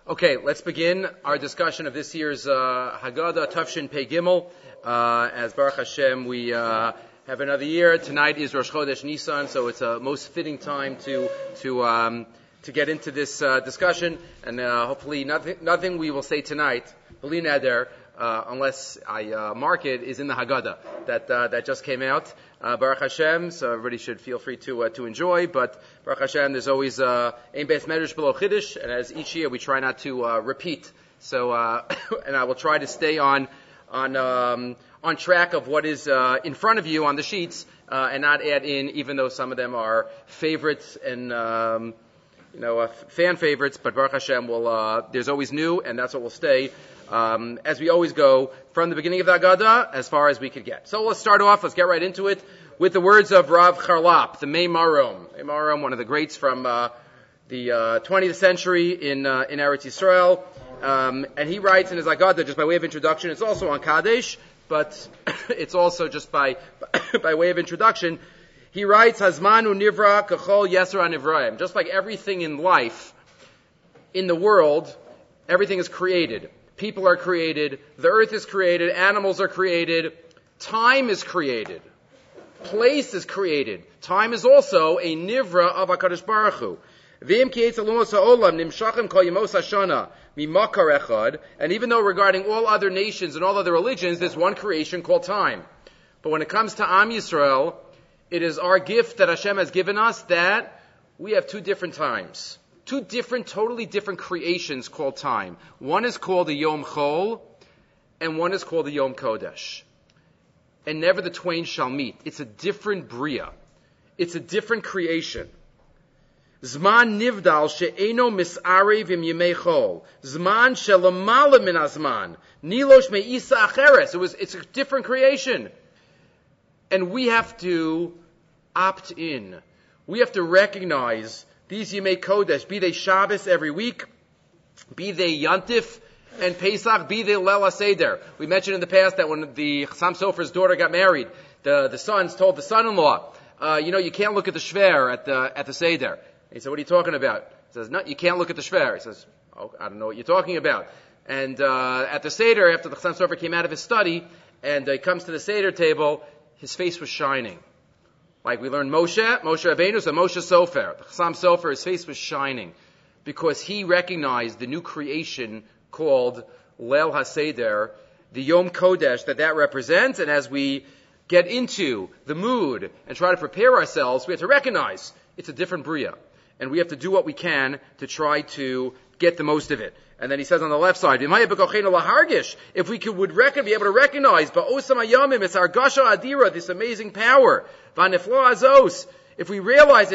Okay, let's begin our discussion of this year's Haggadah, Tafshin Pei Gimel. As Baruch Hashem, we have another year. Tonight is Rosh Chodesh Nisan, so it's a most fitting time to get into this discussion. And hopefully, nothing we will say tonight, B'li Neder, unless I mark it, is in the Haggadah that just came out. Baruch Hashem, so everybody should feel free to enjoy. But Baruch Hashem, there's always Ein Beis Medrash Below Chiddush, and as each year we try not to repeat. So, and I will try to stay on track of what is in front of you on the sheets, and not add in, even though some of them are favorites and fan favorites. But Baruch Hashem there's always new, and that's what will stay. As we always go from the beginning of the Haggadah as far as we could get. So let's start off, let's get right into it, with the words of Rav Charlap, the Mei Marom. Mei Marom, one of the greats from the 20th century in Eretz Yisrael. And he writes in his Haggadah, just by way of introduction, it's also on Kadesh, but it's also just by way of introduction. He writes, Hazmanu Nivra Kachol Yesra Nivraim. Just like everything in life, in the world, everything is created. People are created, the earth is created, animals are created, time is created, place is created. Time is also a nivra of HaKadosh Baruch Hu. And even though regarding all other nations and all other religions, there's one creation called time. But when it comes to Am Yisrael, it is our gift that Hashem has given us that we have two different times. Two totally different creations called time. One is called the Yom Chol, and one is called the Yom Kodesh. And never the twain shall meet. It's a different bria. It's a different creation. Zman nivdal she'eno mis'arev im yemei chol. Zman she'lamala min hazman. Nilosh me'isa acheres. It's a different creation. And we have to opt in. We have to recognize these Yemei Kodesh, be they Shabbos every week, be they Yantif and Pesach, be they Leil HaSeder. We mentioned in the past that when the Chassam Sofer's daughter got married, the sons told the son-in-law, you can't look at the Shver at the Seder. He said, what are you talking about? He says, no, you can't look at the Shver. He says, oh, I don't know what you're talking about. And at the Seder, after the Chassam Sofer came out of his study, and he comes to the Seder table, his face was shining. Like we learned Moshe Rabbeinu, so Moshe Sofer. The Chassam Sofer, his face was shining because he recognized the new creation called Leil HaSeder, the Yom Kodesh that represents. And as we get into the mood and try to prepare ourselves, we have to recognize it's a different Bria. And we have to do what we can to try to get the most of it. And then he says on the left side, if we would be able to recognize, it's our Gasha Adira, this amazing power. If we realize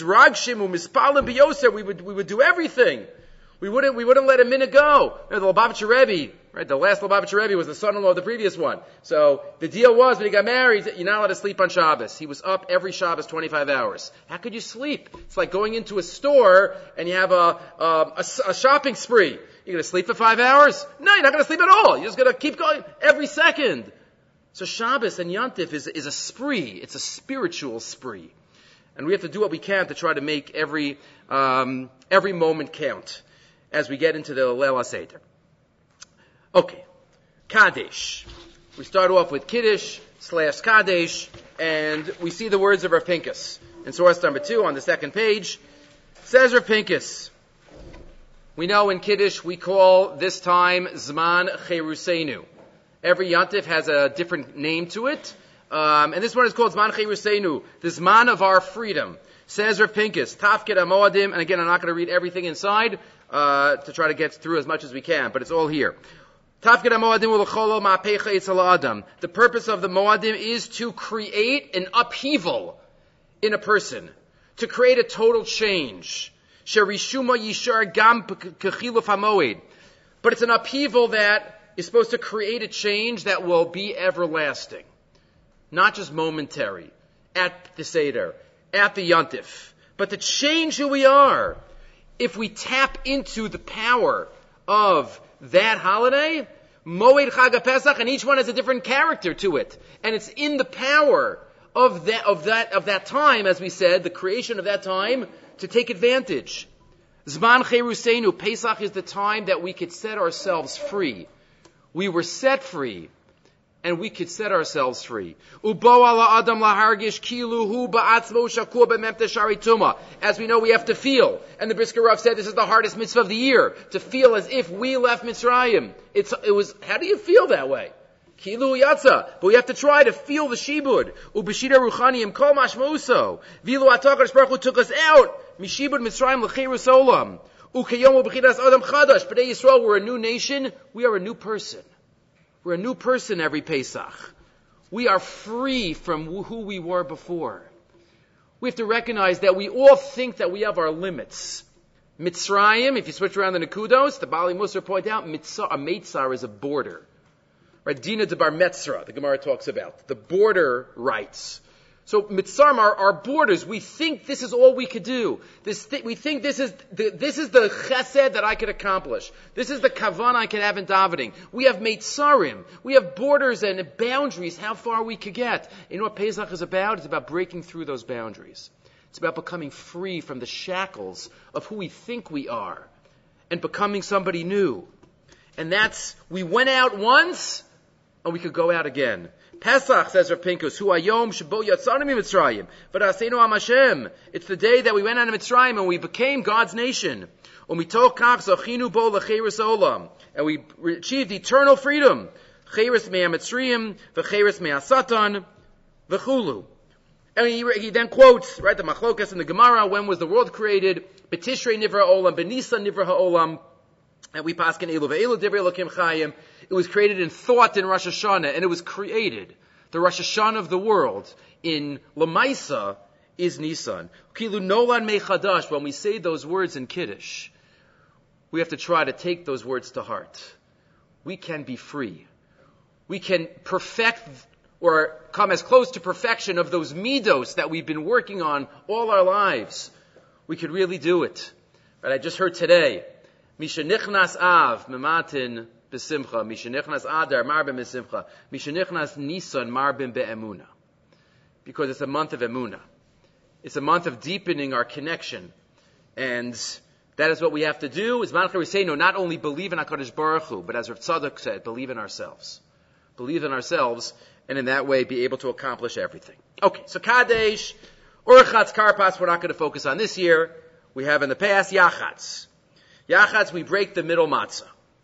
that we would do everything. We wouldn't let a minute go. The Lubavitcher Rebbe, right? The last Lubavitcher Rebbe was the son-in-law of the previous one. So the deal was when he got married, you're not allowed to sleep on Shabbos. He was up every Shabbos 25 hours. How could you sleep? It's like going into a store and you have a shopping spree. You're going to sleep for 5 hours? No, you're not going to sleep at all. You're just going to keep going every second. So Shabbos and Yantif is a spree. It's a spiritual spree. And we have to do what we can to try to make every moment count as we get into the Leil HaSeder. Okay. Kadesh. We start off with Kiddush / Kadesh, and we see the words of Rav Pinkus. In source number 2 on the second page, says Rav Pinkus, we know in Kiddush we call this time Zman Cheruseinu. Every Yantif has a different name to it. And this one is called Zman Cheruseinu, the Zman of our freedom. Says Rav Pinkus, Tafkid HaMoadim, and again I'm not going to read everything inside to try to get through as much as we can, but it's all here. Tafkid HaMoadim U'Lecholo Ma'apecha Eitzel Adam. The purpose of the Moadim is to create an upheaval in a person, to create a total change. Sherishuma Yishar Gam Kechiluf HaMoed. But it's an upheaval that is supposed to create a change that will be everlasting. Not just momentary, at the Seder, at the Yantif, but to change who we are. If we tap into the power of that holiday, Moed Chag HaPesach, and each one has a different character to it, and it's in the power of that time, as we said, the creation of that time, to take advantage. Zman Cheruseinu, Pesach is the time that we could set ourselves free. We were set free, and we could set ourselves free. As we know, we have to feel. And the Brisker Rav said this is the hardest mitzvah of the year, to feel as if we left Mitzrayim. How do you feel that way? Kilu yatsa. But we have to try to feel the shibud. Ubeshida ruchaniyim kol mashmauso. Vilu atakadosh baruch hu took us out. Mishibud Mitzrayim l'cheirus olam. Ukayom u'bechidas adam chadash. B'nai Yisrael, we're a new nation. We are a new person. We're a new person every Pesach. We are free from who we were before. We have to recognize that we all think that we have our limits. Mitzrayim, if you switch around the Nekudos, the Bali Musar point out, a Meitzar is a border. Right? Dina de Bar Metzra, the Gemara talks about. The border rights. So Mitzrayim are borders. We think this is all we could do. We think this is the chesed that I could accomplish. This is the kavan I can have in davening. We have Mitzrayim. We have borders and boundaries, how far we could get. You know what Pesach is about? It's about breaking through those boundaries. It's about becoming free from the shackles of who we think we are and becoming somebody new. And we went out once and we could go out again. Pesach, says Rav Pinkus, Hu Hayom Shebo Yatzanu Mitzrayim, V'Aseinu Am Hashem. It's the day that we went out of Mitzrayim and we became God's nation. Umitoch Kach Zochinu Bo L'Cheirus Olam, and we achieved eternal freedom. Cheiris Me'Amitzrayim, V'Cheiris Me'Asatan, V'Chulu. And he then quotes, right, the Machlokas in the Gemara, when was the world created? B'Tishrei Nivra Olam, B'Nisan Nivra Ha'olam. And we paskin Elu ve'elu divrei Elokim Chayim. It was created in thought in Rosh Hashanah, and it was created. The Rosh Hashanah of the world in Lamaisa is Nisan. Kilu nolan mechadash. When we say those words in Kiddush, we have to try to take those words to heart. We can be free. We can perfect or come as close to perfection of those midos that we've been working on all our lives. We could really do it. But I just heard today, Mishenichnas Av, Mematin Besimcha, Mishenichnas Adar, Marbim Besimcha, Mishenichnas Nisan, Marbim Be'emuna. Because it's a month of Emuna. It's a month of deepening our connection. And that is what we have to do. As Malachim say, no, not only believe in HaKadosh Baruch Hu, but as Rav Tzadok said, believe in ourselves. Believe in ourselves, and in that way be able to accomplish everything. Okay, so Kadesh, Orchatz, Karpas, we're not going to focus on this year. We have in the past Yachatz. Yachatz, we break the middle matzah.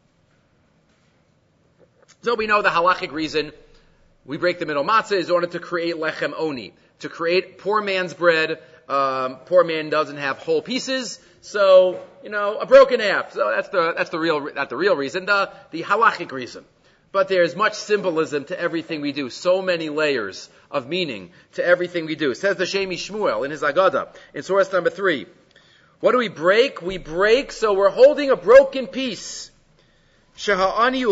So we know the halachic reason we break the middle matzah is in order to create lechem oni, to create poor man's bread. Poor man doesn't have whole pieces, so a broken half. So that's the real, not the real reason, the halachic reason. But there's much symbolism to everything we do, so many layers of meaning to everything we do. Says the Shemi Shmuel in his Agada in source number 3. What do we break? We break, so we're holding a broken piece. A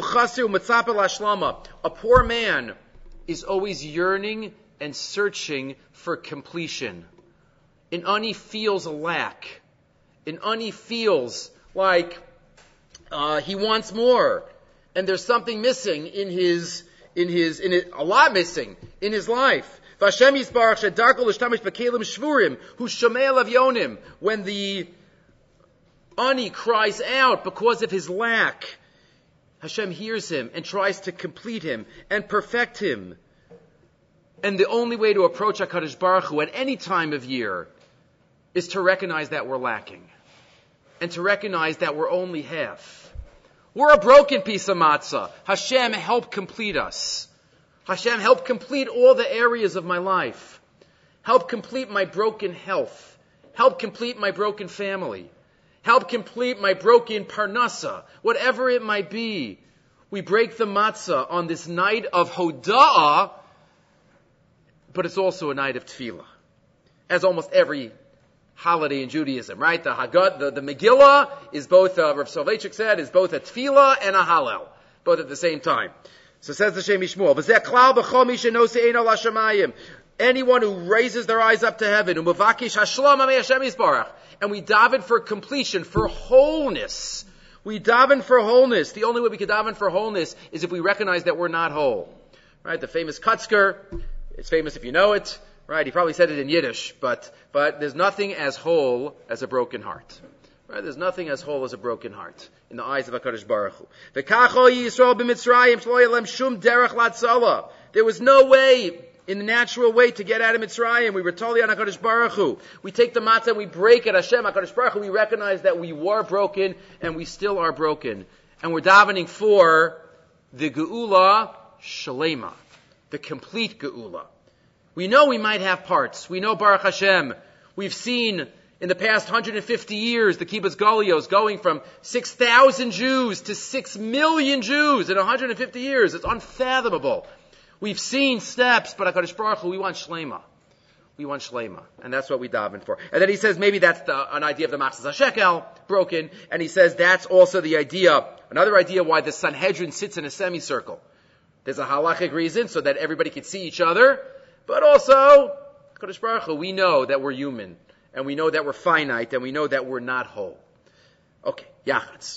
poor man is always yearning and searching for completion. An ani feels a lack. An ani feels like he wants more, and there's something missing in a lot missing in his life. When the ani cries out because of his lack, Hashem hears him and tries to complete him and perfect him. And the only way to approach HaKadosh Baruch Hu at any time of year is to recognize that we're lacking. And to recognize that we're only half. We're a broken piece of matzah. Hashem, help complete us. Hashem, help complete all the areas of my life. Help complete my broken health. Help complete my broken family. Help complete my broken parnasa. Whatever it might be. We break the matzah on this night of Hoda'ah, but it's also a night of tefillah. As almost every holiday in Judaism, right? The Megillah is both, Rav Soloveitchik said, is both a tefillah and a hallel. Both at the same time. So says the Shemi Shmuel, anyone who raises their eyes up to heaven, and we daven for completion, for wholeness. We daven for wholeness. The only way we can daven for wholeness is if we recognize that we're not whole. Right? The famous Kutzker, it's famous if you know it, right? He probably said it in Yiddish, but there's nothing as whole as a broken heart. Right? There's nothing as whole as a broken heart in the eyes of HaKadosh Baruch Hu. V'kacho Yisrael b'Mitzrayim shlo yelem shum derech latzala. There was no way, in the natural way, to get out of Mitzrayim. We were totally on HaKadosh Baruch Hu. We take the matzah and we break it. Hashem, HaKadosh Baruch Hu, we recognize that we were broken and we still are broken. And we're davening for the Geula Shalema, the complete Geula. We know we might have parts. We know Baruch Hashem. We've seen in the past 150 years the Kibbutz Galios going from 6,000 Jews to 6 million Jews in 150 years. It's unfathomable. We've seen steps, but HaKadosh Baruch Hu, we want Shlema. We want Shlema. And that's what we daven for. And then he says maybe that's an idea of the Machzas HaShekel, broken. And he says that's also the idea, another idea why the Sanhedrin sits in a semicircle. There's a halachic reason so that everybody can see each other. But also, HaKadosh Baruch Hu, we know that we're human. And we know that we're finite. And we know that we're not whole. Okay, Yachatz.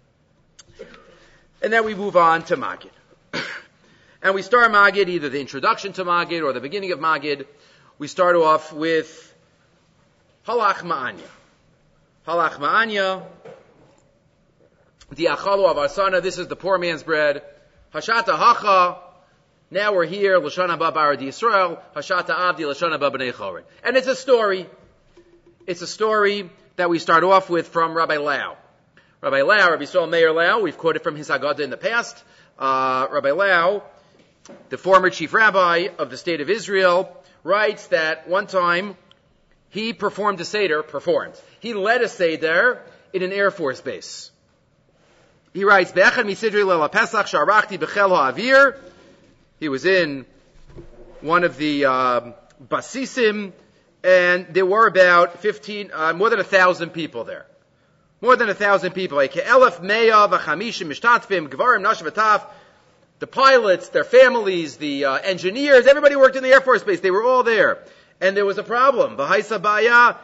And then we move on to Magid. And we start Magid, either the introduction to Magid or the beginning of Magid. We start off with Halach Ma'anya. Halach Ma'anya. Di'achalu avasana. This is the poor man's bread. Hashata Hacha. Now we're here. L'shon haba b'Arad Yisrael. Hashata Avdi L'shon haba b'nei Chorin. And it's a story. It's a story that we start off with from Rabbi Lau. Rabbi Lau, Rabbi Yisrael Meir Lau, we've quoted from his Haggadah in the past. Rabbi Lau, the former chief rabbi of the state of Israel, writes that one time he performed a Seder, he led a Seder in an Air Force base. He writes, Be'echad misidri leila Pesach sharachti b'chel ha'avir. He was in one of the basisim, and there were about more than 1,000 people there. More than 1,000 people. The pilots, their families, the engineers, everybody worked in the Air Force Base. They were all there. And there was a problem. What am I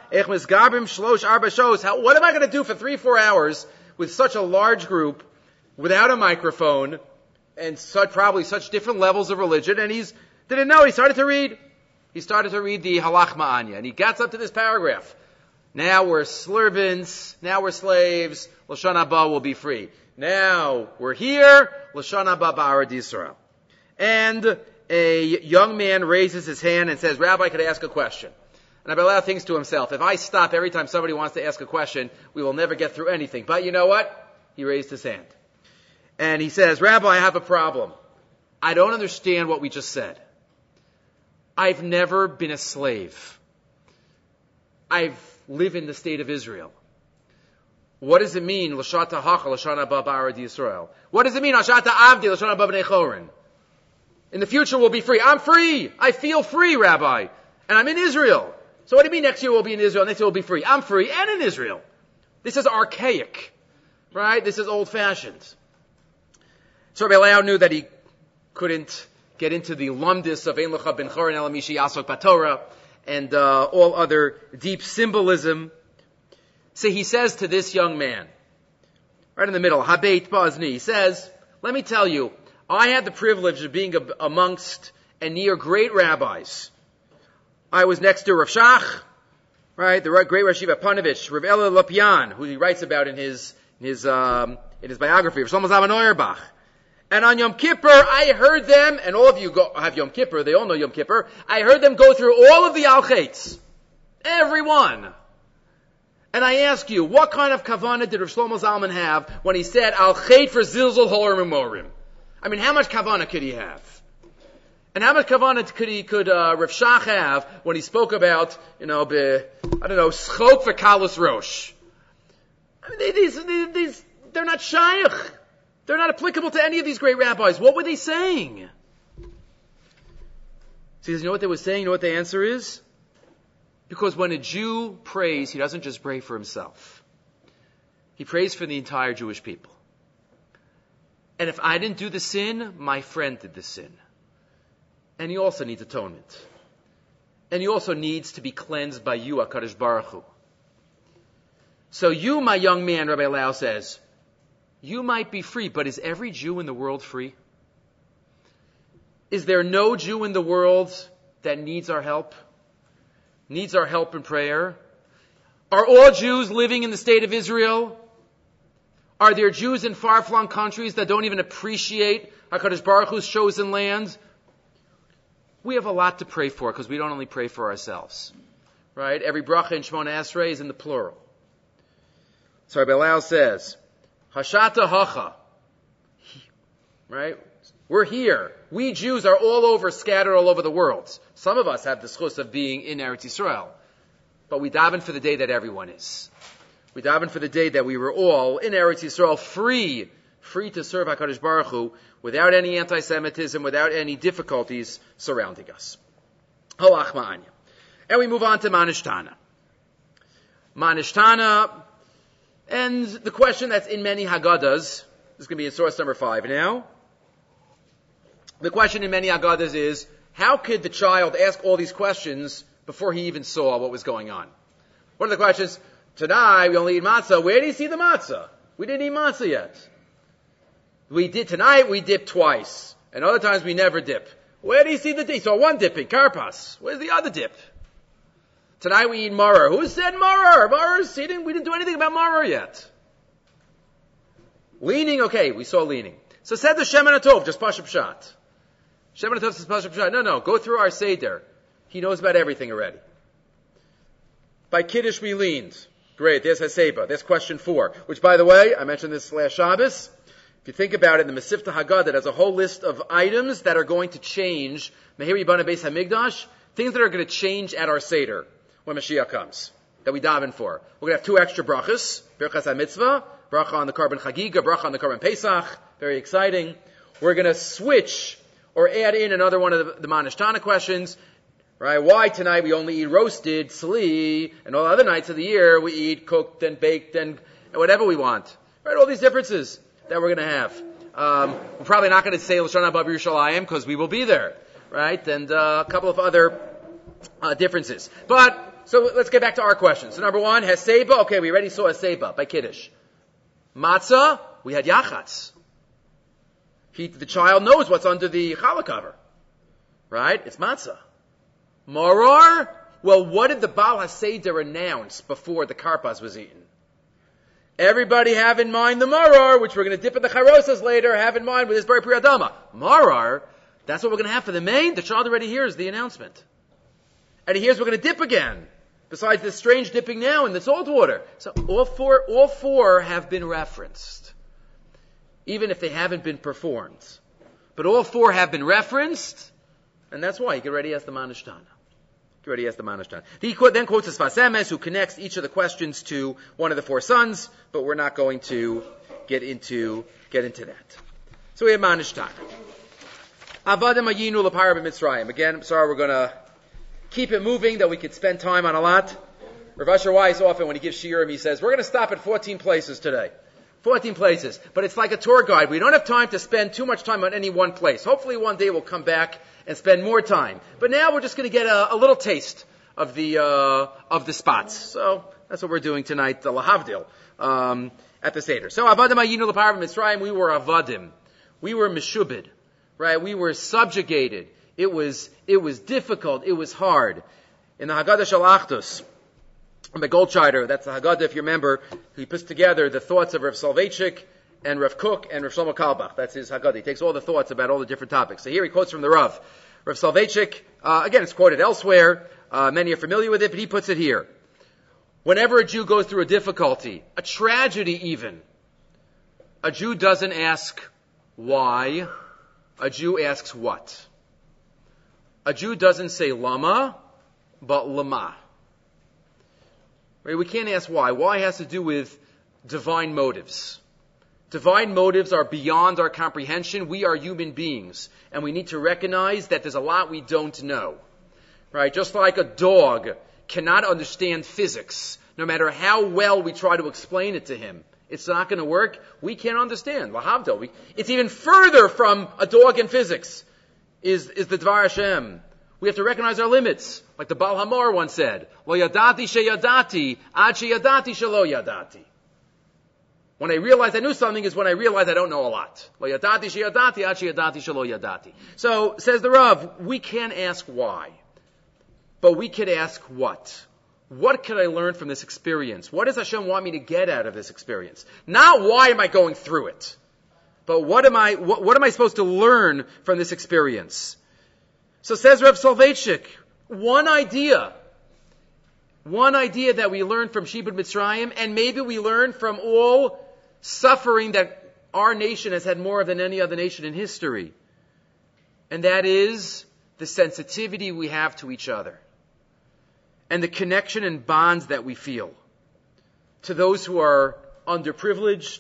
going to do for 3-4 hours with such a large group, without a microphone, and probably such different levels of religion? And he didn't know. He started to read. He started to read the Halach Ma'anya. And he gets up to this paragraph. Now we're servants. Now we're slaves. L'shon haba will be free. Now we're here. L'shon haba b'Arad Yisrael. And a young man raises his hand and says, Rabbi, could I ask a question? And Rabbi Lau thinks to himself, if I stop every time somebody wants to ask a question, we will never get through anything. But you know what? He raised his hand. And he says, Rabbi, I have a problem. I don't understand what we just said. I've never been a slave. I live in the state of Israel. What does it mean, L'shata Hacha, L'shon haba b'Arad Yisrael? What does it mean, Hashata Avdi, L'shon haba b'nei Chorin? In the future we'll be free. I'm free. I feel free, Rabbi. And I'm in Israel. So what do you mean next year we'll be in Israel, next year we'll be free? I'm free and in Israel. This is archaic. Right? This is old-fashioned. So Rabbi Lau knew that he couldn't get into the lumdis of Ein Lecha Ben Chorin Ela Mishi Yasok Batorah and all other deep symbolism. So he says to this young man, right in the middle, Habeit Bazni, he says, let me tell you, I had the privilege of being amongst and near great rabbis. I was next to Rav Shach, right, the great Rav Shiva Panovich, Rav Ela Lopian, who he writes about in his biography, Rav Shlomo Zalman Auerbach. And on Yom Kippur, I heard them, and all of you have Yom Kippur, they all know Yom Kippur, I heard them go through all of the Al-Chaitz. Every one. And I ask you, what kind of kavanah did Rav Shlomo Zalman have when he said, Al-Chait for Zilzul Holer Memorim? I mean, how much kavanah could he have? And how much kavanah could Rav Shach have when he spoke about, schok for Kalos Rosh? I mean, they're not shaykh. They're not applicable to any of these great rabbis. What were they saying? So he says, you know what they were saying? You know what the answer is? Because when a Jew prays, he doesn't just pray for himself. He prays for the entire Jewish people. And if I didn't do the sin, my friend did the sin. And he also needs atonement. And he also needs to be cleansed by you, HaKadosh Baruch Hu. So you, my young man, Rabbi Lau says, you might be free, but is every Jew in the world free? Is there no Jew in the world that needs our help? Needs our help in prayer? Are all Jews living in the state of Israel? Are there Jews in far-flung countries that don't even appreciate HaKadosh Baruch Hu's chosen land? We have a lot to pray for because we don't only pray for ourselves. Right? Every bracha in Shemona Esrei is in the plural. So Rabbi Lau says, Hashata Hacha. Right? We're here. We Jews are all over, scattered all over the world. Some of us have the schus of being in Eretz Yisrael. But we daven for the day that everyone is. We daven for the day that we were all in Eretz Yisrael, free to serve HaKadosh Baruch Hu, without any anti-Semitism, without any difficulties surrounding us. Halach ma'anya. And we move on to Manishtana. Manishtana, and the question that's in many Haggadahs, this is going to be in source number 5 now. The question in many Haggadahs is, how could the child ask all these questions before he even saw what was going on? What are the questions? Tonight we only eat matzah. Where do you see the matzah? We didn't eat matzah yet. Tonight we dip twice. And other times we never dip. Where do you see the dip? So one dipping, karpas. Where's the other dip? Tonight we eat maror. Who said maror? We didn't do anything about maror yet. Leaning, okay, we saw leaning. So said the Shemin HaTov, just Pashup Pshat. Shemin HaTov says Pashup Pshat. No, go through our Seder. He knows about everything already. By Kiddush we leaned. Great, there's Haseba. There's question 4. Which, by the way, I mentioned this last Shabbos. If you think about it, in the Mesivta Haggadah, there's a whole list of items that are going to change. Mehir Yibana Beis HaMikdash, things that are going to change at our Seder when Mashiach comes, that we daven for. We're going to have 2 extra brachas, Birchas HaMitzvah, bracha on the Karban Chagiga, bracha on the Karban Pesach, very exciting. We're going to switch or add in another one of the Manishtana questions. Right? Why tonight we only eat roasted, sli, and all other nights of the year we eat cooked and baked and whatever we want. Right? All these differences that we're going to have. We're probably not going to say L'shana Haba B'Yerushalayim because we will be there. Right? And a couple of other differences. But, so let's get back to our questions. So number 1, Haseba. Okay, we already saw Haseba by Kiddush. Matzah, we had Yachatz. The child knows what's under the challah cover. Right? It's matzah. Maror? Well, what did the Baal HaSeder announce before the karpas was eaten? Everybody have in mind the maror, which we're going to dip in the charosas later, have in mind with this very priyadama. Maror, that's what we're going to have for the main. The child already hears the announcement. And he hears we're going to dip again. Besides this strange dipping now in the salt water. So all four have been referenced. Even if they haven't been performed. But all 4 have been referenced. And that's why you can already ask the Manishtana. He then quotes the Sfas Emes, who connects each of the questions to one of the 4 sons, but we're not going to get into that. So we have Manishtana. Avadim Ayinu L'Para B'Mitzrayim. Again, I'm sorry, we're going to keep it moving, that we could spend time on a lot. Rav Asher Weiss often, when he gives shiurim, he says, we're going to stop at 14 places today. 14 places. But it's like a tour guide. We don't have time to spend too much time on any one place. Hopefully one day we'll come back and spend more time. But now we're just going to get a little taste of the spots. So that's what we're doing tonight, the Lahavdil, at the Seder. So Avadim Ayinu L'Para B'Mitzrayim, we were Avadim. We were Meshubed. Right? We were subjugated. It was difficult. It was hard. In the Haggadah Shel Achdus, the Goldscheider, that's the Haggadah, if you remember, he puts together the thoughts of Rav Soloveitchik and Rav Kook and Rav Shlomo Carlebach. That's his Haggadah. He takes all the thoughts about all the different topics. So here he quotes from the Rav. Rav Soloveitchik, again, it's quoted elsewhere. Many are familiar with it, but he puts it here. Whenever a Jew goes through a difficulty, a tragedy even, a Jew doesn't ask why. A Jew asks what. A Jew doesn't say lama, but lama. Right? We can't ask why. Why has to do with divine motives. Divine motives are beyond our comprehension. We are human beings, and we need to recognize that there's a lot we don't know. Right? Just like a dog cannot understand physics, no matter how well we try to explain it to him. It's not going to work. We can't understand. Lahavdil. It's even further from a dog in physics is the Dvar Hashem. We have to recognize our limits. Like the Baal Hamor once said, Lo yadati sheyadati, ad sheyadati shelo yadati. When I realize I knew something is when I realize I don't know a lot. Lo yadati sheyadati, ad sheyadati shelo yadati. So, says the Rav, we can't ask why. But we could ask what. what can I learn from this experience? What does Hashem want me to get out of this experience? Not why am I going through it, but what am I supposed to learn from this experience? So says Reb Soloveitchik, one idea that we learn from Shibud Mitzrayim, and maybe we learn from all suffering that our nation has had more than any other nation in history. And that is the sensitivity we have to each other. And the connection and bonds that we feel to those who are underprivileged.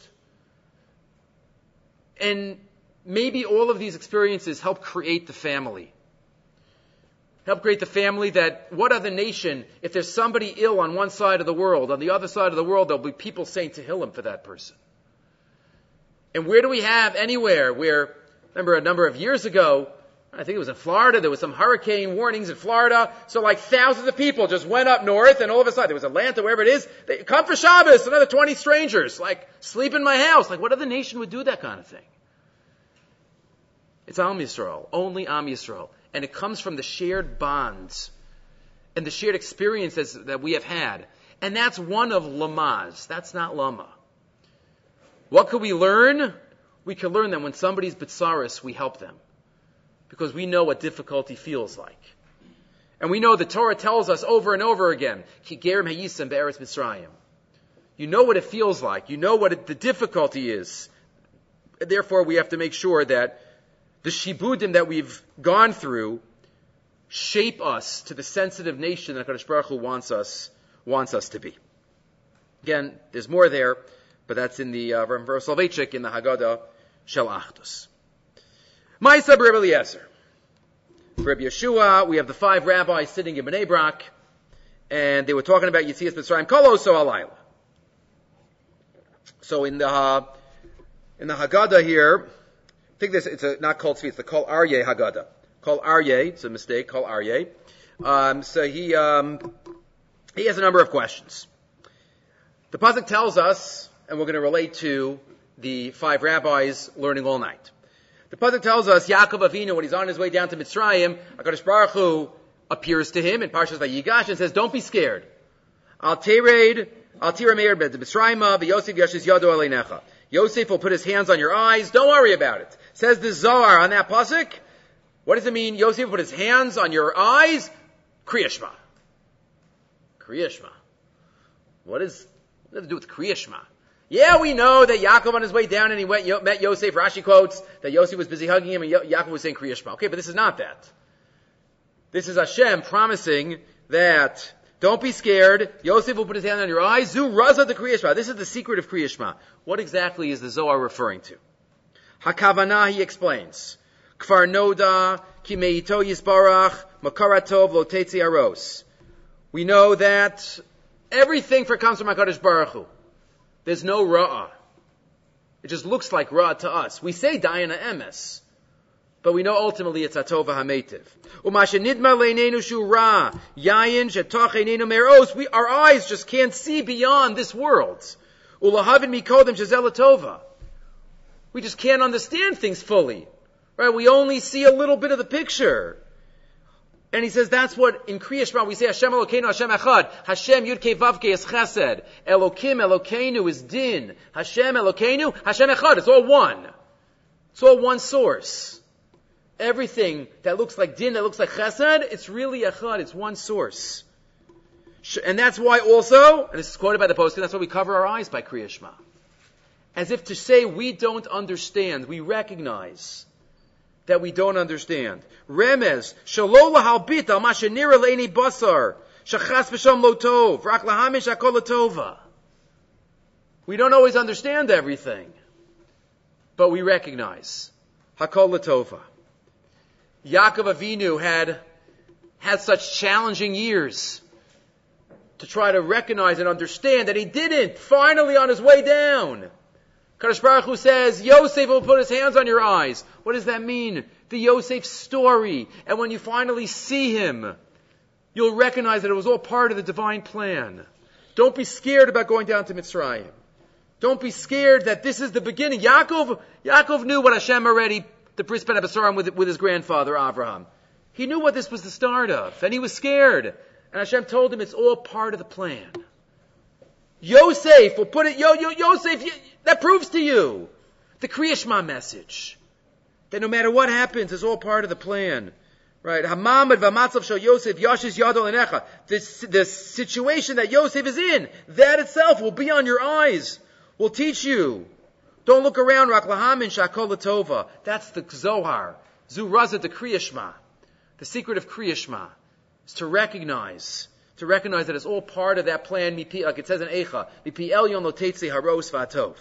And maybe all of these experiences help create the family. Help create the family that what other nation, if there's somebody ill on one side of the world, on the other side of the world, there'll be people saying Tehillim for that person. And where do we have anywhere where, remember a number of years ago, I think it was in Florida, there was some hurricane warnings in Florida, so like thousands of people just went up north, and all of a sudden, there was Atlanta, wherever it is, they come for Shabbos, another 20 strangers, like, sleep in my house. Like, what other nation would do that kind of thing? It's Am Yisrael, only Am Yisrael. And it comes from the shared bonds and the shared experiences that we have had. And that's one of Lamaz. That's not Lama. What could we learn? We can learn that when somebody's Bitsaris, we help them. Because we know what difficulty feels like. And we know the Torah tells us over and over again, Ki gerim hayisam be'eretz Mitzrayim. You know what it feels like. You know what the difficulty is. Therefore, we have to make sure that the shibudim that we've gone through shape us to the sensitive nation that HaKadosh Baruch Hu wants us to be. Again, there's more there, but that's in the Rav Soloveitchik in the Haggadah Shel Achdus. Ma'aseh Rabbi Eliezer. Rabbi Yeshua, we have the 5 rabbis sitting in Bnei Brak, and they were talking about Yetzias Mitzrayim Kol Oso Halayla. So in the Haggadah here, I think it's not Kol Tzvi, it's the Kol Aryeh Haggadah. Kol Aryeh, it's a mistake, Kol Aryeh. So he has a number of questions. The pasuk tells us, and we're going to relate to the 5 rabbis learning all night. The pasuk tells us, Yaakov Avinu, when he's on his way down to Mitzrayim, HaKadosh Baruch Hu appears to him in Parshas Vayigash and says, don't be scared. Al tira meir bed Mitzrayim, v'Yosef yashiz yado aleinecha. Yosef will put his hands on your eyes. Don't worry about it. Says the Zohar on that pasuk. What does it mean? Yosef will put his hands on your eyes. Kriya Shema. Kriya Shema. What does it have to do with Kriya Shema? Yeah, we know that Yaakov on his way down and he met Yosef. Rashi quotes that Yosef was busy hugging him and Yaakov was saying Kriya Shema. Okay, but this is not that. This is Hashem promising that don't be scared. Yosef will put his hand on your eyes. Zu raza the Kriya Shema. This is the secret of Kriya Shema. What exactly is the Zohar referring to? Hakavana, he explains. Kfar noda ki meito yisbarach makaratov lo tetzi aros. We know that everything comes from HaKadosh Baruch Hu. There's no ra'ah. It just looks like ra'ah to us. We say dayana emes, but we know ultimately it's atova hametiv. Umashe nidma leinenu shu ra yayin shetoch einenu meros. Our eyes just can't see beyond this world. Ulahavin mikodem shezel atova. We just can't understand things fully, right? We only see a little bit of the picture. And he says that's what in Kriya Shema we say Hashem Elokeinu Hashem Echad. Hashem Yud Kei Vav Kei is Chesed. Elokim Elokeinu is Din. Hashem Elokeinu Hashem Echad. It's all one. It's all one source. Everything that looks like Din, that looks like Chesed, it's really Echad. It's one source. And that's why also, and this is quoted by the Poskim, that's why we cover our eyes by Kriya Shema. As if to say we don't understand, we recognize that we don't understand. Remez, shalo lahalbit al ma shenira le'eni basar, shachas v'sham lo tov, rak lahamish hakol latova. We don't always understand everything, but we recognize hakol latova. Yaakov Avinu had such challenging years to try to recognize and understand that he didn't. Finally on his way down, Kadosh Baruch Hu says, Yosef will put his hands on your eyes. What does that mean? The Yosef story. And when you finally see him, you'll recognize that it was all part of the divine plan. Don't be scared about going down to Mitzrayim. Don't be scared that this is the beginning. Yaakov knew what Hashem already, the Bris Ben Abasarim with his grandfather, Avraham. He knew what this was the start of. And he was scared. And Hashem told him it's all part of the plan. Yosef will put it, Yosef, that proves to you the Kriya Shema message. That no matter what happens, it's all part of the plan. Right? Hamamad v'amatzav shel Yosef yashish yado l'necha. The situation that Yosef is in, that itself will be on your eyes. Will teach you. Don't look around. Rak lahamin shakol l'tova. That's the Zohar. Zu raza de Kriya Shema. The secret of Kriya Shema is to recognize that it's all part of that plan, like it says in Eicha, mipi elyon lo teitzi haros v'atov.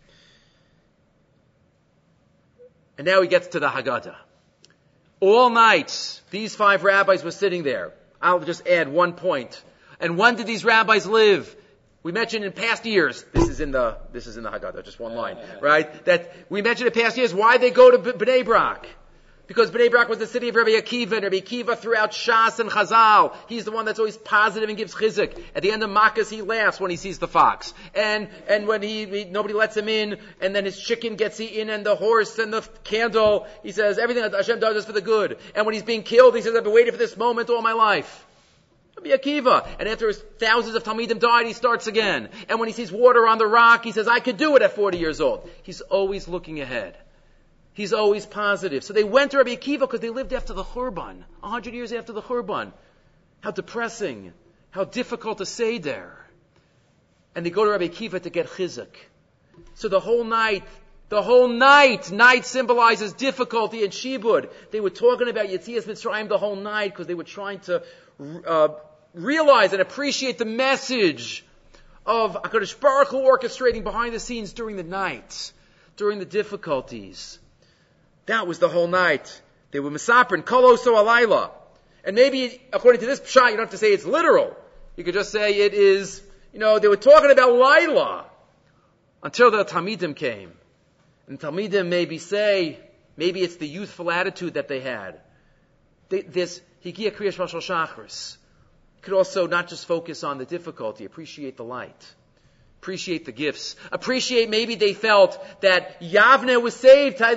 And now he gets to the Haggadah. All night, these 5 rabbis were sitting there. I'll just add one point. And when did these rabbis live? We mentioned in past years, this is in the Haggadah, just one line, right? That we mentioned in past years why they go to Bnei Brak. Because Bnei Brak was the city of Rabbi Akiva, and Rabbi Akiva throughout Shas and Chazal, he's the one that's always positive and gives chizuk. At the end of Makkos, he laughs when he sees the fox. And when nobody lets him in, and then his chicken gets eaten, and the horse and the candle, he says, everything that Hashem does is for the good. And when he's being killed, he says, I've been waiting for this moment all my life. Rabbi Akiva. And after his thousands of Talmidim died, he starts again. And when he sees water on the rock, he says, I could do it at 40 years old. He's always looking ahead. He's always positive. So they went to Rabbi Akiva because they lived after the Churban, 100 years after the Churban. How depressing, how difficult to say there. And they go to Rabbi Akiva to get chizuk. So the whole night symbolizes difficulty and shibud. They were talking about Yetzias Mitzrayim the whole night because they were trying to realize and appreciate the message of HaKadosh Baruch Hu orchestrating behind the scenes during the night, during the difficulties. That was the whole night. They were misaprin, koloso alayla. And maybe, according to this pshat, you don't have to say it's literal. You could just say it is, they were talking about Laila until the Talmidim came. And Talmidim maybe it's the youthful attitude that they had. This Higia Kriya Shema Shel Shachris could also not just focus on the difficulty, appreciate the light. Appreciate the gifts. Appreciate maybe they felt that Yavne was saved, right?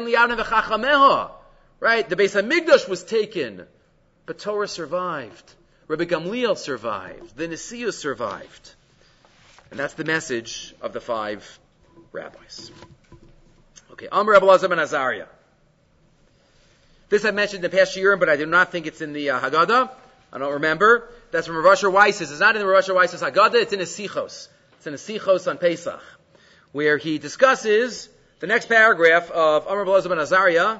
The Beis HaMikdash was taken, but Torah survived. Rabbi Gamliel survived. The Nesiah survived. And that's the message of the 5 rabbis. Okay, Amr Rabbi Elazar ben Azariah. This I mentioned in the past year, but I do not think it's in the Haggadah. I don't remember. That's from Rav Asher Weiss's. It's not in the Rav Asher Weiss's Haggadah, it's in his Sichos. It's in the Sichos on Pesach, where he discusses the next paragraph of Amr Rabbi Elazar ben Azariah.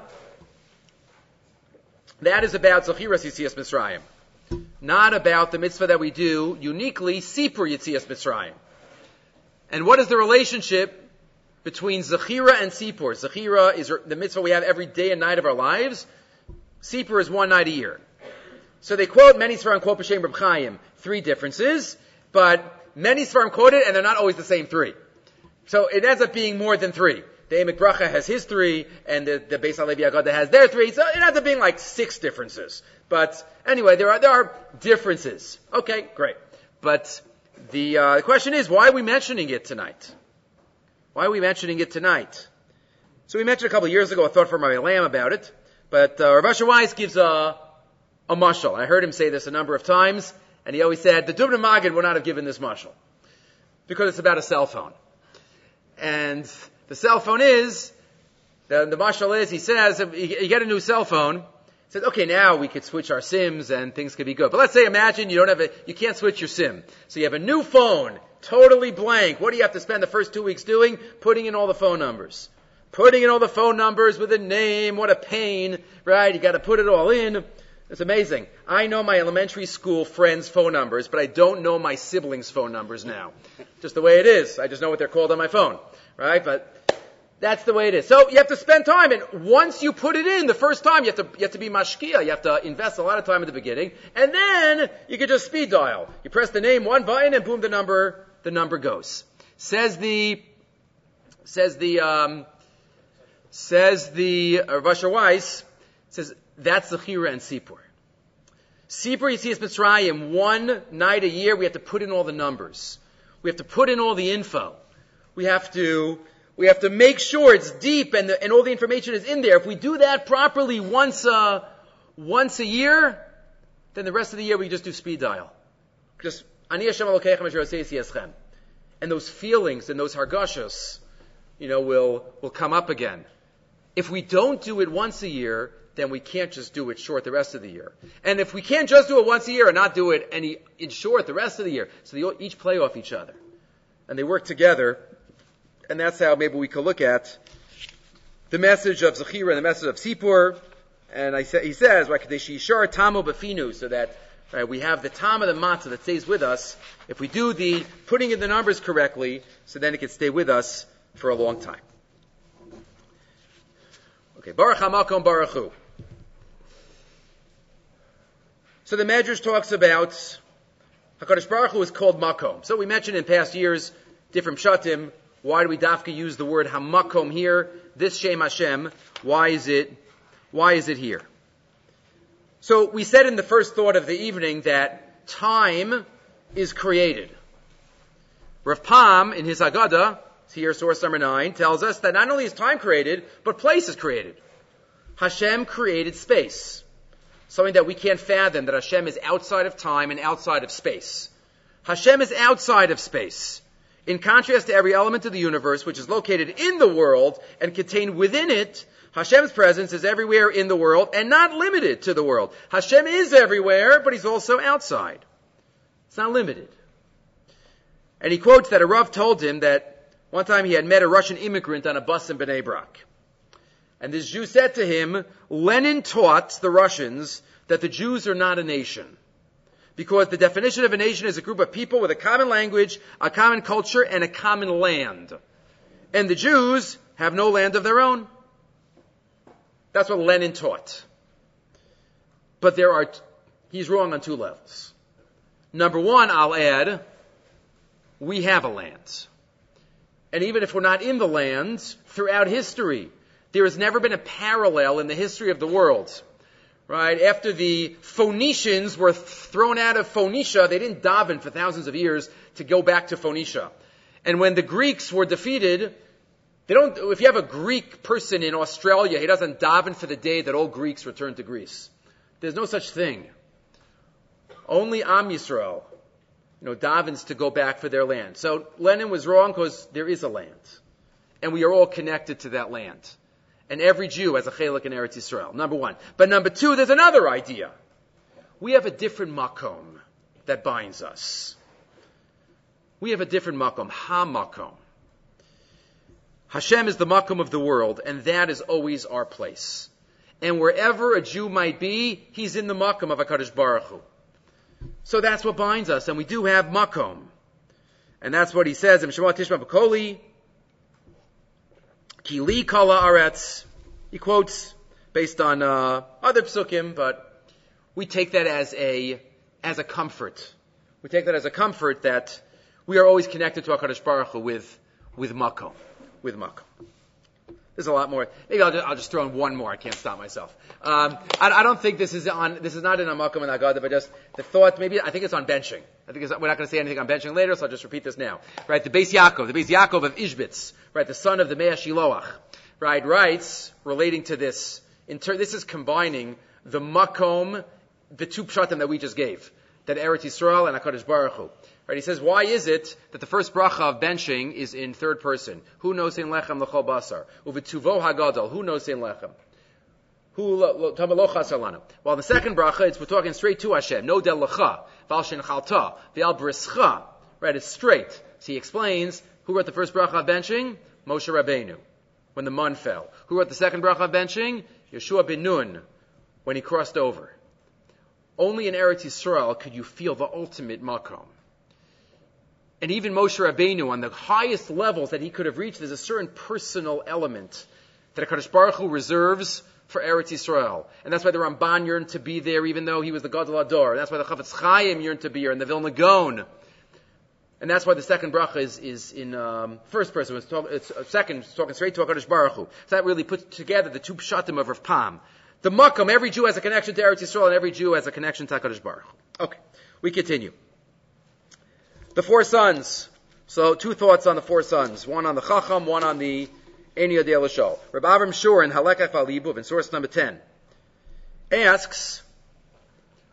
That is about Zechiras Yetzias Mitzrayim. Not about the mitzvah that we do uniquely, Sipur Yetzias Mitzrayim. And what is the relationship between Zechira and Sipur? Zechira is the mitzvah we have every day and night of our lives. Sipur is one night a year. So they quote, many Sfarim quote B'Shem Reb Chaim, 3 differences, but many Sfarim quote it, and they're not always the same 3. So it ends up being more than 3. The Emek Bracha has his 3, and the Beis HaLevi Haggadah has their 3, so it ends up being like 6 differences. But anyway, there are differences. Okay, great. But the question is, why are we mentioning it tonight? Why are we mentioning it tonight? So we mentioned a couple of years ago a thought from Rabbi Lamb about it, but Rav Asher Weiss gives a mashal. I heard him say this a number of times, and he always said, the Dubno Maggid would not have given this mashal, because it's about a cell phone. And the cell phone is, the mashal is, he says, you get a new cell phone, he says, okay, now we could switch our SIMs and things could be good. But let's say, imagine you can't switch your SIM. So you have a new phone, totally blank. What do you have to spend the first 2 weeks doing? Putting in all the phone numbers. Putting in all the phone numbers with a name, what a pain, right? You gotta put it all in. It's amazing. I know my elementary school friends' phone numbers, but I don't know my siblings' phone numbers now. Just the way it is. I just know what they're called on my phone, right? But that's the way it is. So you have to spend time, and once you put it in the first time, you have to be mashkia. You have to invest a lot of time at the beginning, and then you can just speed dial. You press the name, one button, and boom, the number goes. Says the Rav Asher Weiss says that's Zechira and Sipur. Sipur Yetzias Mitzrayim, one night a year, we have to put in all the numbers. We have to put in all the info. We have to make sure it's deep and all the information is in there. If we do that properly once a year, then the rest of the year we just do speed dial. just Ani Hashem Elokeichem Asher Oseisi Eschem. And those feelings and those hargashos, will come up again. If we don't do it once a year, then we can't just do it short the rest of the year. And if we can't just do it once a year and not do it in short the rest of the year, so they each play off each other. And they work together. And that's how maybe we could look at the message of Zechira and the message of Sipur. And he says, so that we have the tam of the matzah that stays with us. If we do the putting in the numbers correctly, so then it can stay with us for a long time. Okay, Baruch HaMakom Baruch Hu. So the Medrash talks about HaKadosh Baruch Hu is called Makom. So we mentioned in past years different pshatim. Why do we dafka use the word HaMakom here? This Shem Hashem. Why is it here? So we said in the first thought of the evening that time is created. Rav Pam in his Haggadah, here source number 9, tells us that not only is time created, but place is created. Hashem created space. Something that we can't fathom, that Hashem is outside of time and outside of space. Hashem is outside of space. In contrast to every element of the universe, which is located in the world and contained within it, Hashem's presence is everywhere in the world and not limited to the world. Hashem is everywhere, but He's also outside. It's not limited. And he quotes that a Rav told him that one time he had met a Russian immigrant on a bus in Bnei Brak. And this Jew said to him, Lenin taught the Russians that the Jews are not a nation. Because the definition of a nation is a group of people with a common language, a common culture, and a common land. And the Jews have no land of their own. That's what Lenin taught. But he's wrong on 2 levels. Number 1, I'll add, we have a land. And even if we're not in the land, throughout history, there has never been a parallel in the history of the world. Right? After the Phoenicians were thrown out of Phoenicia, they didn't daven for thousands of years to go back to Phoenicia. And when the Greeks were defeated, if you have a Greek person in Australia, he doesn't daven for the day that all Greeks return to Greece. There's no such thing. Only Am Yisrael, davens to go back for their land. So Lenin was wrong because there is a land. And we are all connected to that land. And every Jew has a chelik in Eretz Yisrael, number 1. But number 2, there's another idea. We have a different makom that binds us. We have a different makom, ha-makom. Hashem is the makom of the world, and that is always our place. And wherever a Jew might be, he's in the makom of HaKadosh Baruch Hu. So that's what binds us, and we do have makom. And that's what he says in Shema Tishma B'Koli, Ki li kala aretz. He quotes based on other psukim, but we take that as a comfort. We take that as a comfort that we are always connected to HaKadosh Baruch Hu with makom. With makom. There's a lot more. Maybe I'll just throw in one more. I can't stop myself. I don't think this is not in a makom and Haggadah, but just the thought. Maybe I think it's on benching. We're not going to say anything on benching later, so I'll just repeat this now. Right, the Beis Yaakov of Ishbitz, right, the son of the Mea Shiloach, right, writes relating to this. This is combining the makom, the 2 pshatim that we just gave, that Eretz Yisrael and HaKadosh Baruch Hu. Right, he says, why is it that the first bracha of benching is in 3rd person? Hu nosein lechem l'chol basar. Uvetuvo hagadol. Hu nosein lechem. Hu tamelo chasalanu. While the second bracha, we're talking straight to Hashem. No del lecha. Val shen chalta. V'al brischa. Right, it's straight. So he explains, who wrote the first bracha of benching? Moshe Rabbeinu, when the mun fell. Who wrote the second bracha of benching? Yeshua ben Nun, when he crossed over. Only in Eretz Yisrael could you feel the ultimate makom. And even Moshe Rabbeinu, on the highest levels that he could have reached, there's a certain personal element that HaKadosh Baruch Hu reserves for Eretz Yisrael. And that's why the Ramban yearned to be there, even though he was the Gadol Ador. And that's why the Chafetz Chaim yearned to be here, and the Vilna Gaon. And that's why the second bracha is in first person. It's second, it's talking straight to HaKadosh Baruch Hu. So that really puts together the 2 pshatim of Rav Pam. The makom, every Jew has a connection to Eretz Yisrael, and every Jew has a connection to HaKadosh Baruch Hu. Okay, we continue. The 4 sons. So 2 thoughts on the 4 sons. One on the Chacham, one on the Ein Yodei L'Shol. Reb Avram Shur in Halekach V'Alibuv in source number 10 asks,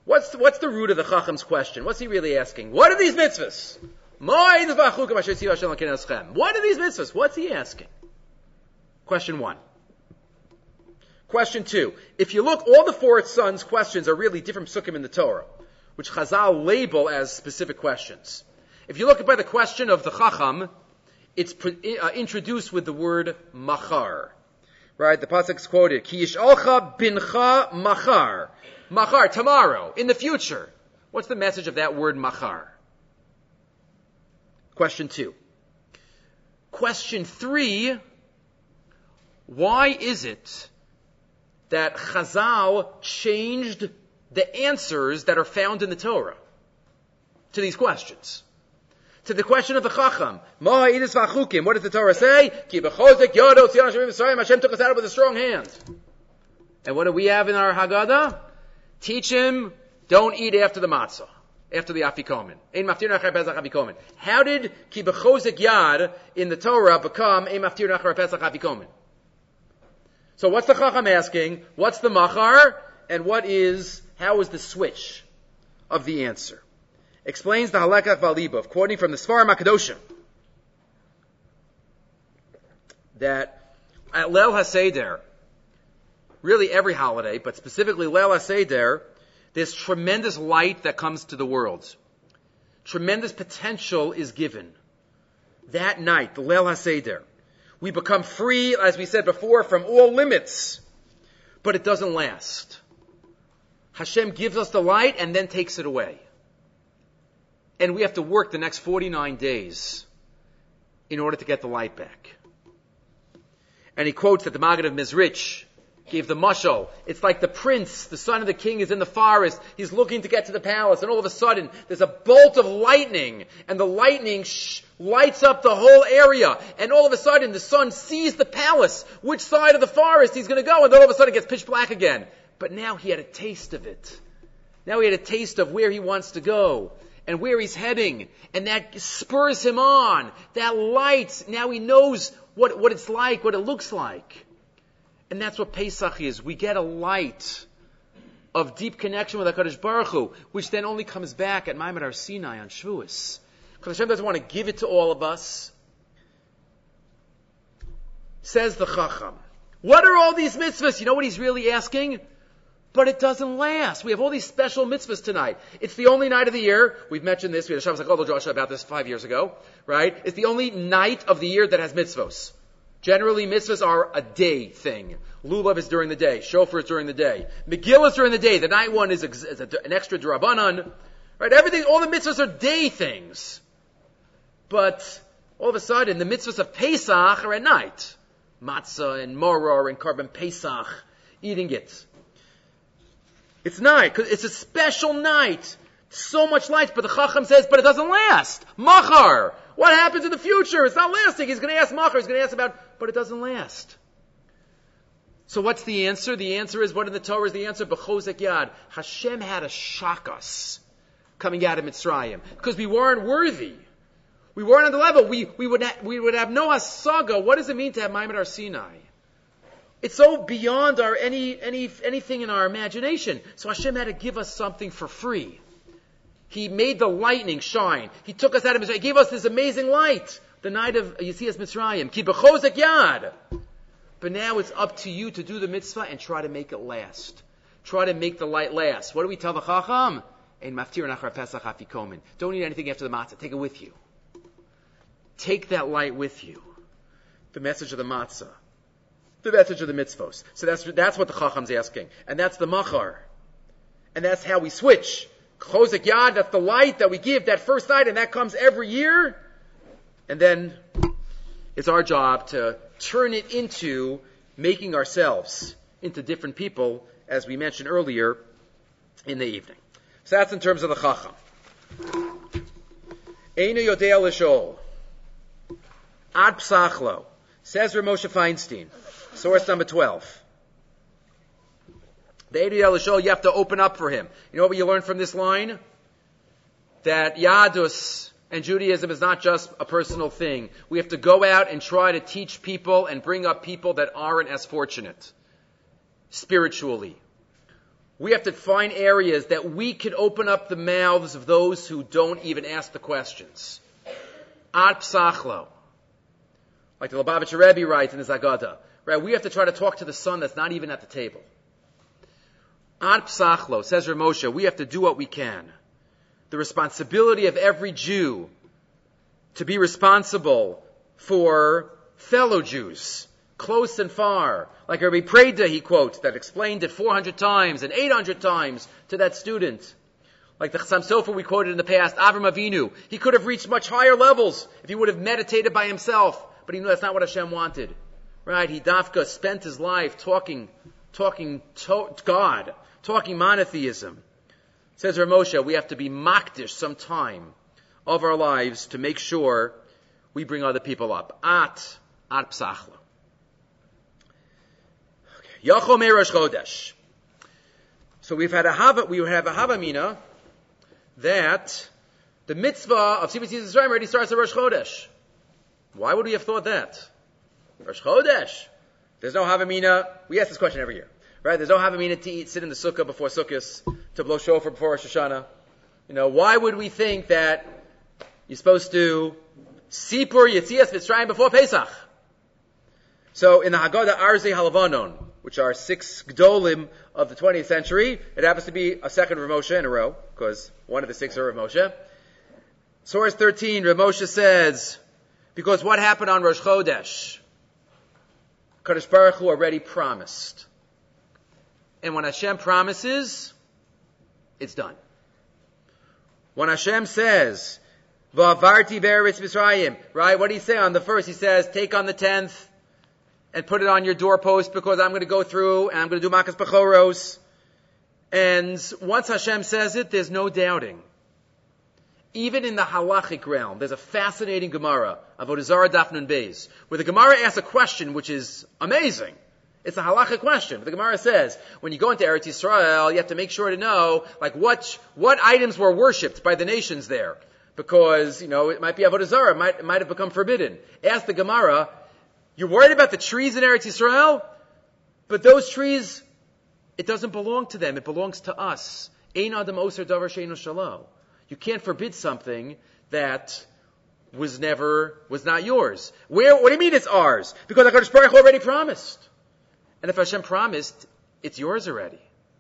What's the root of the Chacham's question? What's he really asking? What are these mitzvahs? What are these mitzvahs? What's he asking? Question 1. Question 2. If you look, all the four sons' questions are really different psukim in the Torah, which Chazal label as specific questions. If you look by the question of the Chacham, it's introduced with the word machar. Right? The pasuk is quoted, Ki yishalcha bincha machar. Machar, tomorrow, in the future. What's the message of that word machar? Question 2. Question 3, why is it that Chazal changed the answers that are found in the Torah to these questions? To the question of the Chacham, what does the Torah say? Hashem took us out with a strong hand. And what do we have in our Haggadah? Teach him, don't eat after the matzah, after the afikomen. How did ki b'chozek yad in the Torah become ein maftir nachar pesach afikomen? So what's the Chacham asking? What's the machar? And how is the switch of the answer? Explains the Halakha Valibov, quoting from the Sfarim HaKadoshim, that at Leil HaSeder, really every holiday, but specifically Leil HaSeder, there's tremendous light that comes to the world. Tremendous potential is given. That night, the Leil HaSeder, we become free, as we said before, from all limits. But it doesn't last. Hashem gives us the light and then takes it away. And we have to work the next 49 days in order to get the light back. And he quotes that the Maggid of Mizrich gave the mashal. It's like the prince, the son of the king, is in the forest. He's looking to get to the palace, and all of a sudden, there's a bolt of lightning, and the lightning lights up the whole area. And all of a sudden, the son sees the palace, which side of the forest he's going to go, and then all of a sudden it gets pitch black again. But now he had a taste of it. Now he had a taste of where he wants to go and where he's heading, and that spurs him on. That light, now he knows what it's like, what it looks like. And that's what Pesach is. We get a light of deep connection with HaKadosh Baruch Hu, which then only comes back at Maimad Har Sinai on Shavuos. Because Hashem doesn't want to give it to all of us. Says the Chacham, what are all these mitzvahs? You know what he's really asking? But it doesn't last. We have all these special mitzvahs tonight. It's the only night of the year. We've mentioned this. We had a Shabbos HaKol Drasha about this 5 years ago. Right? It's the only night of the year that has mitzvahs. Generally, mitzvahs are a day thing. Lulav is during the day. Shofar is during the day. Megillah is during the day. The night one is an extra D'Rabbanan. Right? Everything, all the mitzvahs are day things. But all of a sudden, the mitzvahs of Pesach are at night. Matzah and Maror and Korban Pesach. Eating it. It's night, because it's a special night. So much light, but the Chacham says, but it doesn't last. Machar. What happens in the future? It's not lasting. He's going to ask Machar. He's going to ask about, but it doesn't last. So what's the answer? The answer is, what in the Torah is the answer? B'chozek yad. Hashem had to shock us coming out of Mitzrayim, because we weren't worthy. We weren't on the level. We would have no hasaga. What does it mean to have Maimad Har Sinai? It's so beyond our anything in our imagination. So Hashem had to give us something for free. He made the lightning shine. He took us out of Mitzrayim. He gave us this amazing light. The night of Yetzias Mitzrayim. Ki b'chozek yad. But now it's up to you to do the mitzvah and try to make it last. Try to make the light last. What do we tell the Chacham? Ein maftir nachar pesach afikomen. Don't eat anything after the matzah. Take it with you. Take that light with you. The message of the matzah. The message of the mitzvos. So that's what the Chacham's asking. And that's the machar. And that's how we switch. Chozek yad, that's the light that we give that first night, and that comes every year. And then it's our job to turn it into making ourselves into different people, as we mentioned earlier in the evening. So that's in terms of the Chacham. Einu yodea l'shol. Ad psachlo. Says Rav Moshe Feinstein. Source number 12. The Einu yodea l'shol, you have to open up for him. You know what you learn from this line? That Yadus and Judaism is not just a personal thing. We have to go out and try to teach people and bring up people that aren't as fortunate spiritually. we have to find areas that we can open up the mouths of those who don't even ask the questions. Ad psachlo. Like the Lubavitcher Rebbe writes in his Agada. Right? We have to try to talk to the son that's not even at the table. Ad psachlo, says Rav Moshe, we have to do what we can. The responsibility of every Jew to be responsible for fellow Jews, close and far. Like Rabbi Preda, he quotes, that explained it 400 times and 800 times to that student. Like the Chassam Sofer we quoted in the past, Avram Avinu, he could have reached much higher levels if he would have meditated by himself, but he knew that's not what Hashem wanted. Right? He dafka spent his life talking to God, talking monotheism. Says Rav Moshe, we have to be makdish some time of our lives to make sure we bring other people up. At psachlo. Yachom Rosh Chodesh. So we have a Havamina that the mitzvah of Sivas Yisrael already starts at Rosh Chodesh. Why would we have thought that? Rosh Chodesh. There's no Havamina. We ask this question every year, right? There's no Havamina to sit in the sukkah before Sukkos, to blow shofar before Rosh Hashanah. Why would we think that you're supposed to Sipur Yetzias Mitzrayim before Pesach? So in the Haggadah Arzei Halavanon, which are 6 Gdolim of the 20th century, it happens to be a second Rav Moshe in a row, because one of the 6 are Rav Moshe. Source 13, Rav Moshe says, because what happened on Rosh Chodesh? Kadosh Baruch Hu already promised. And when Hashem promises, it's done. When Hashem says, V'avarti be'eretz Mitzrayim, right? What do he say on the first? He says, take on the 10th and put it on your doorpost because I'm going to go through and I'm going to do Makas Bechoros. And once Hashem says it, there's no doubting. Even in the halachic realm, there's a fascinating Gemara, Avodah Zarah Daf Nun Beis, where the Gemara asks a question which is amazing. It's a halachic question. The Gemara says, when you go into Eretz Yisrael, you have to make sure to know, like, what items were worshipped by the nations there. Because, it might be Avodah Zarah, it might have become forbidden. Ask the Gemara, you're worried about the trees in Eretz Yisrael? But those trees, it doesn't belong to them. It belongs to us. Ein adam oser davar she'eino shalo. You can't forbid something that was not yours. What do you mean it's ours? Because HaKadosh Baruch Hu already promised. And if Hashem promised, it's yours already.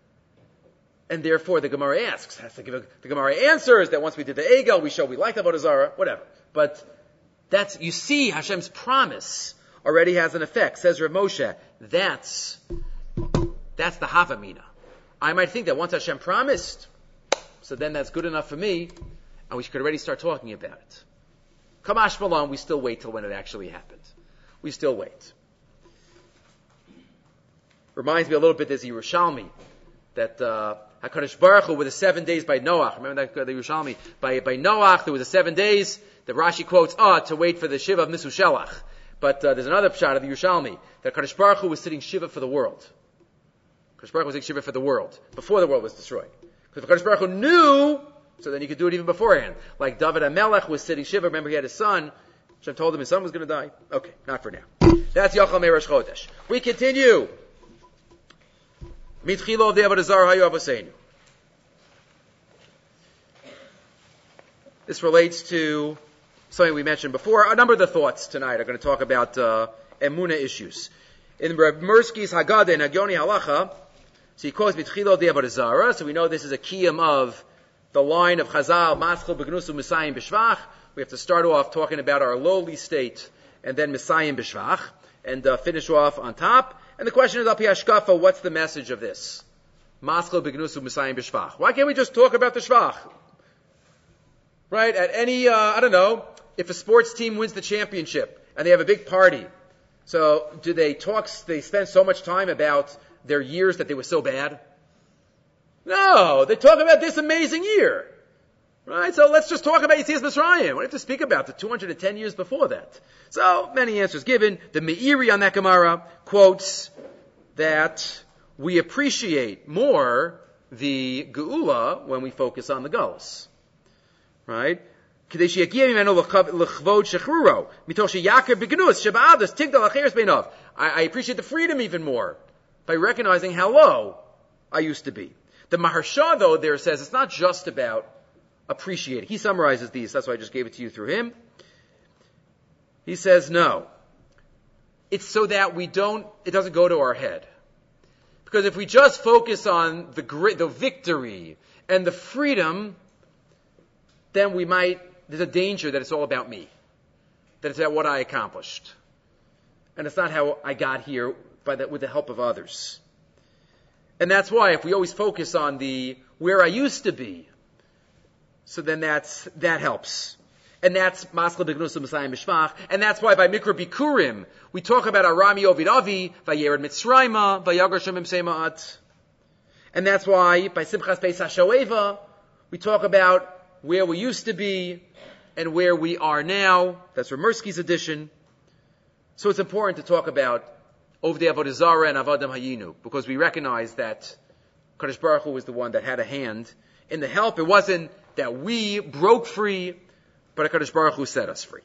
And therefore the Gemara asks, the Gemara answers that once we did the Egel, we liked Avodah Zarah, whatever. But you see Hashem's promise already has an effect. Says Rav Moshe, that's the Havamina. I might think that once Hashem promised, so then that's good enough for me, and we could already start talking about it. Kamash Malon, we still wait till when it actually happens. We still wait. Reminds me a little bit, there's a Yerushalmi, that HaKadosh Baruch Hu with the 7 days by Noach. Remember that the Yerushalmi? By Noach, there was the 7 days. The Rashi quotes, to wait for the Shiva of Nisu Shelach. But there's another pshat of the Yerushalmi, that HaKadosh Baruch Hu was sitting Shiva for the world. HaKadosh Baruch Hu was sitting Shiva for the world, before the world was destroyed. Because HaKadosh Baruch Hu knew, so then he could do it even beforehand. Like David HaMelech was sitting Shiva, remember he had his son. Hashem told him his son was going to die. Okay, not for now. That's Yachal Rosh Chodesh. We continue. Mitchilo of the Avodah Zarah Hayu Avoseinu. This relates to something we mentioned before. A number of the thoughts tonight are going to talk about Emunah issues. In Reb Mirsky's Haggadah in Hagyoni Halacha, so he quotes Mitchilo de Avodah Zarah, so we know this is a kiyum of the line of Chazal, Maschil Begnusu Misayim B'Shvach. We have to start off talking about our lowly state, and then Misayim B'Shvach, and finish off on top. And the question is, Al Pi Hashkafa, what's the message of this? Maschil Begnusu Misayim B'Shvach. Why can't we just talk about the Shvach? Right? At any, if a sports team wins the championship, and they have a big party, so do they spend so much time about their years that they were so bad? No, they talk about this amazing year. Right? So let's just talk about Yetzias Mitzrayim. We don't have to speak about the 210 years before that. So, many answers given. The Meiri on that Gemara quotes that we appreciate more the Geula when we focus on the Galus. Right? I appreciate the freedom even more by recognizing how low I used to be. The Maharsha, though, there says it's not just about appreciating. He summarizes these. That's why I just gave it to you through him. He says, no. It's so that it doesn't go to our head. Because if we just focus on the victory and the freedom, then there's a danger that it's all about me. That it's about what I accomplished. And it's not how I got here with the help of others. And that's why if we always focus on where I used to be, so then that helps. And that's Masla B'Gnus Messiah Mishmach. And that's why by Mikra Bikurim, we talk about Arami Ovid Avi, Vayered Mitzrayma, Vayagar Shemim Seimaat. And that's why by Simchas Pesach Shoeva, we talk about where we used to be and where we are now. That's Ramersky's edition. So it's important to talk about Ovdei Avodah Zarah and Avadim Hayinu, because we recognize that Kadosh Baruch Hu was the one that had a hand in the help. It wasn't that we broke free, but Kadosh Baruch Hu set us free.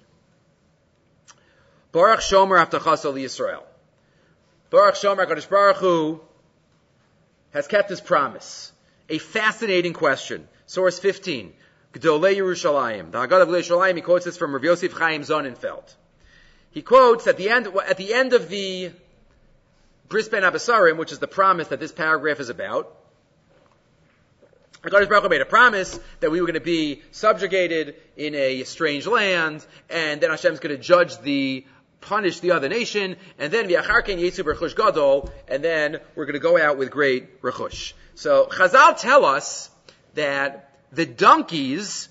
Baruch Shomer Avtachaso LiYisrael. Baruch Shomer, Kadosh Baruch Hu has kept his promise. A fascinating question. Source 15. Gdolei Yerushalayim. The Haggadah of Yerushalayim, he quotes this from Rav Yosef Chaim Sonnenfeld. He quotes at the end of the Bris Ben Abasarim, which is the promise that this paragraph is about, HaKadosh Baruch Hu made a promise that we were going to be subjugated in a strange land, and then Hashem's going to punish the other nation, and then v'acharken yetzu b'rechush gadol, and then we're going to go out with great rechush. So Chazal tell us that the donkeys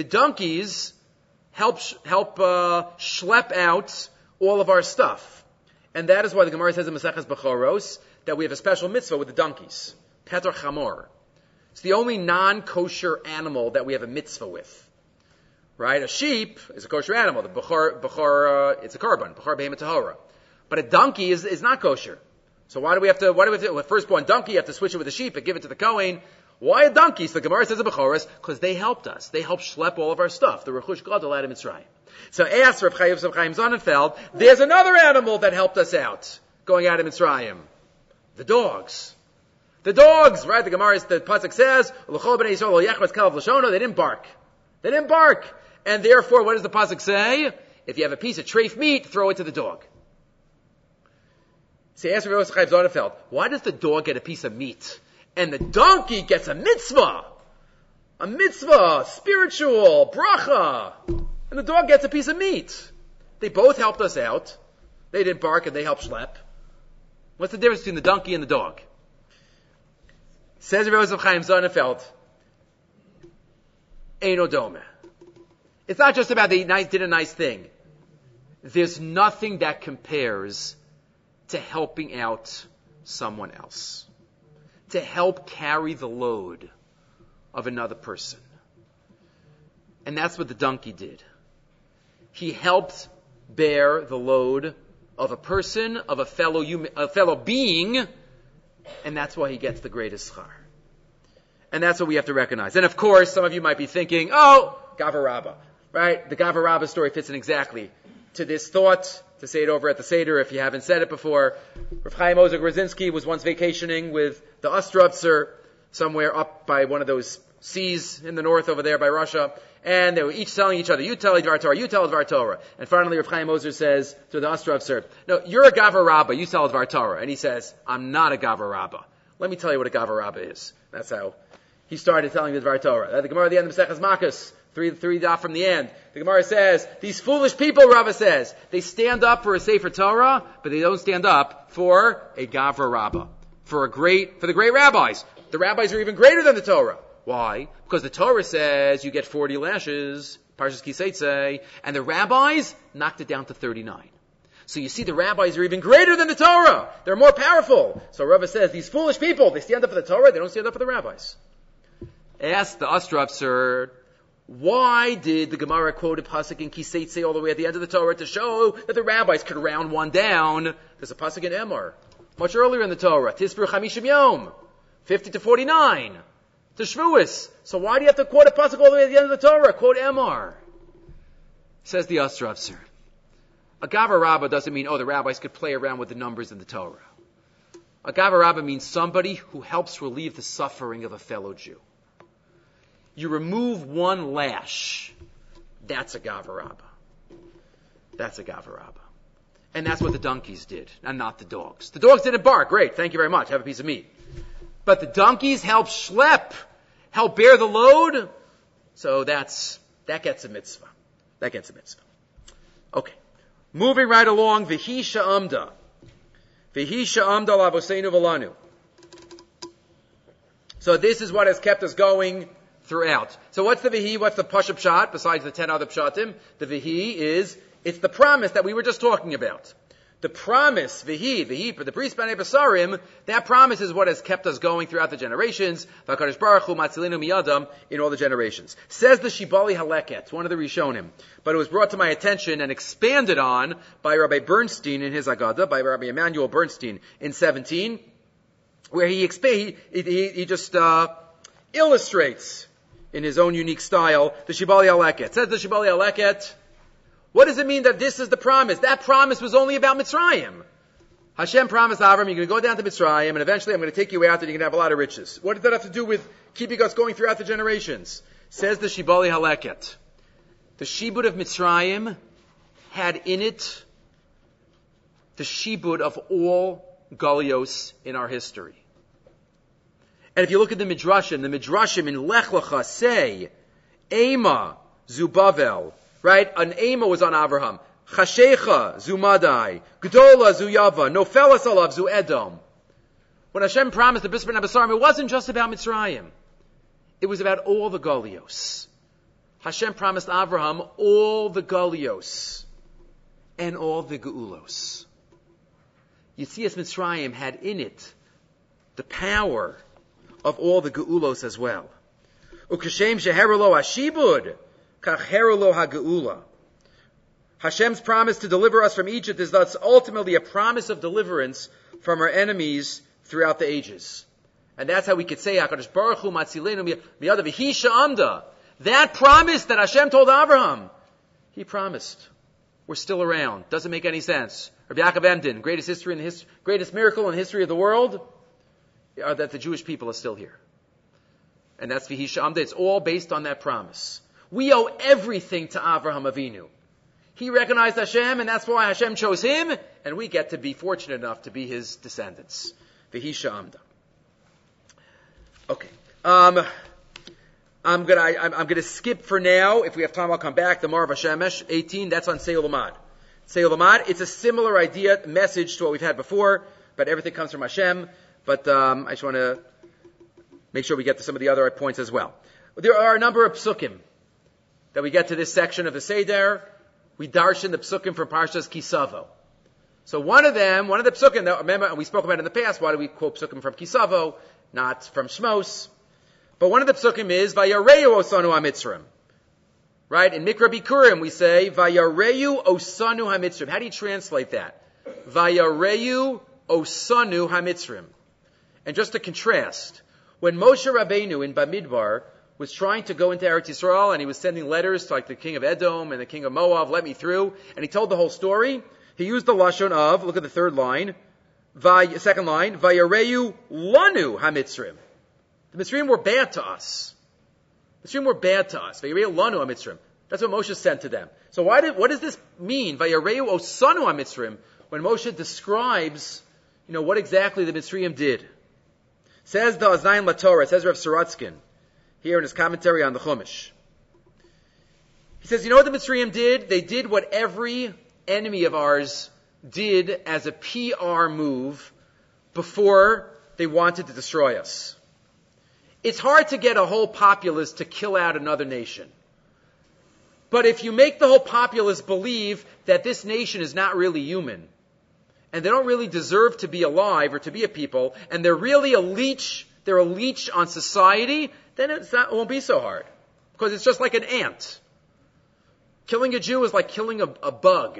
help schlep out all of our stuff. And that is why the Gemara says in Maseches Bechoros that we have a special mitzvah with the donkeys. Peter Chamor. It's the only non-kosher animal that we have a mitzvah with. Right? A sheep is a kosher animal. The Bechor, it's a korban. Bechor Behemoth Tahora. But a donkey is not kosher. So why do we have to, with firstborn donkey, you have to switch it with a sheep and give it to the Kohen? Why a donkey? So the Gemara says in Bechoros, because they helped us. They helped schlep all of our stuff. The Rechush Gadol out of Mitzrayim. So ask Rav Chaim Sonnenfeld, there's another animal that helped us out, going out of Mitzrayim. The dogs. The dogs, right? The Gemara, the Pasuk says, they didn't bark. They didn't bark. And therefore, what does the Pasuk say? If you have a piece of treif meat, throw it to the dog. So ask Rav Chaim Sonnenfeld, why does the dog get a piece of meat? And the donkey gets a mitzvah. A mitzvah, spiritual, bracha. And the dog gets a piece of meat. They both helped us out. They didn't bark and they helped schlep. What's the difference between the donkey and the dog? Says Rav Yosef Chaim Sonnenfeld, Eino Dome. It's not just about they did a nice thing. There's nothing that compares to helping out someone else. To help carry the load of another person. And that's what the donkey did. He helped bear the load of a person, of a fellow being, and that's why he gets the greatest schar. And that's what we have to recognize. And of course, some of you might be thinking, Gavur Rabbah, right? The Gavur Rabbah story fits in exactly to this thought, to say it over at the Seder if you haven't said it before. Rav Chaim Ozer Grzinski was once vacationing with the Ostrovtser somewhere up by one of those seas in the north over there by Russia. And they were each telling each other, you tell Dvar Torah, you tell Dvar Torah. And finally Rav Chaim Ozer says to the Ostrovtser, no, you're a Gavur Rabbah, you tell Dvar Torah. And he says, I'm not a Gavur Rabbah. Let me tell you what a Gavur Rabbah is. That's how he started telling the Dvar Torah. The Gemara at the end of Maseches Makkos, three daf from the end. The Gemara says, these foolish people, Rava says, they stand up for a Sefer Torah, but they don't stand up for a Gavur Rabbah. For the great rabbis. The rabbis are even greater than the Torah. Why? Because the Torah says you get 40 lashes, Parshas Ki Seitzei, and the rabbis knocked it down to 39. So you see the rabbis are even greater than the Torah. They're more powerful. So Rava says, these foolish people, they stand up for the Torah, they don't stand up for the rabbis. Ask the Ostrovtser, why did the Gemara quote a pasuk in Ki Seitzei all the way at the end of the Torah to show that the rabbis could round one down? There's a pasuk in Emor, much earlier in the Torah, Tisbur Chamishim Yom, 50 to 49, to Shavuos. So why do you have to quote a pasuk all the way at the end of the Torah? Quote Emor. Says the Ostrovtser. A Gavur Rabbah doesn't mean, the rabbis could play around with the numbers in the Torah. A Gavur Rabbah means somebody who helps relieve the suffering of a fellow Jew. You remove one lash, that's a Gavur Rabbah. That's a Gavur Rabbah. And that's what the donkeys did, and not the dogs. The dogs didn't bark. Great, thank you very much. Have a piece of meat. But the donkeys help schlep, help bear the load. So that gets a mitzvah. That gets a mitzvah. Okay. Moving right along, V'hi sha'amda. V'hi sha'amda lavoseinu v'lanu. So this is what has kept us going throughout. So what's the V'hi? What's the Pashup Pshat besides the 10 other Pshatim? The V'hi is, it's the promise that we were just talking about. The promise, V'hi, for the priest Bnei Basarim, that promise is what has kept us going throughout the generations. V'akadosh Baruch Hu matzilenu miyadam, in all the generations. Says the Shibali Haleket, one of the Rishonim, but it was brought to my attention and expanded on by Rabbi Bernstein in his Agada, by Rabbi Emanuel Bernstein in 17, where he just illustrates in his own unique style the Shibali Haleket. Says the Shibali Haleket, what does it mean that this is the promise? That promise was only about Mitzrayim. Hashem promised Avram, you're going to go down to Mitzrayim, and eventually I'm going to take you out and you're going to have a lot of riches. What does that have to do with keeping us going throughout the generations? Says the Shibali Haleket. The Shibud of Mitzrayim had in it the Shibud of all Galios in our history. And if you look at the Midrashim in Lech Lecha say, Ema Zubavel, right? An Ema was on Avraham. Chashecha zu Madai. Gdola zu Yava. Nofelas alav zu Edom. When Hashem promised the Bris Bnei Basarim, it wasn't just about Mitzrayim. It was about all the Galios. Hashem promised Avraham all the Galios and all the Geulos. Yetzias Mitzrayim had in it the power of all the Geulos as well. Ukashem sheherelo hashibud. Hashem's promise to deliver us from Egypt is thus ultimately a promise of deliverance from our enemies throughout the ages. And that's how we could say, HaKadosh Baruch Hu matzilenu miyadav v'hi sha'amda. That promise that Hashem told Abraham, he promised. We're still around. Doesn't make any sense. Rabbi Yaakov Emden, greatest miracle in the history of the world, that the Jewish people are still here. And that's v'hi sha'amda. It's all based on that promise. We owe everything to Avraham Avinu. He recognized Hashem, and that's why Hashem chose him, and we get to be fortunate enough to be his descendants. V'hi sha'amda. Okay. I'm gonna skip for now. If we have time, I'll come back. The Marav HaShemesh, 18, that's on Seyul Lamad. Seyul Lamad, it's a similar idea, message to what we've had before, but everything comes from Hashem. But I just want to make sure we get to some of the other points as well. There are a number of psukim that we get to this section of the Seder. We darshan the psukim from Parshas Kisavo. So one of the psukim, that, remember, we spoke about in the past, why do we quote psukim from Kisavo, not from Shmos? But one of the psukim is, Vayareyu osanu hamitzrim. Right? In Mikra Bikurim we say, Vayareyu osanu hamitzrim. How do you translate that? Vayareyu osanu hamitzrim. And just to contrast, when Moshe Rabbeinu in Bamidbar was trying to go into Eretz Yisrael, and he was sending letters to like the king of Edom and the king of Moab, let me through, and he told the whole story, he used the lashon of, look at the third line, second line, Vayareyu lanu hamitzrim. The Mitzrayim were bad to us. Vayareyu lanu hamitzrim. That's what Moshe sent to them. So what does this mean? Vayareyu osanu hamitzrim, when Moshe describes, what exactly the Mitzrayim did. Says the Aznayin LaTorah, says Rav Sorotzkin, here in his commentary on the Chumash. He says, you know what the Mitzrayim did? They did what every enemy of ours did as a PR move before they wanted to destroy us. It's hard to get a whole populace to kill out another nation. But if you make the whole populace believe that this nation is not really human, and they don't really deserve to be alive or to be a people, and they're really a leech on society, then it won't be so hard. Because it's just like an ant. Killing a Jew is like killing a bug.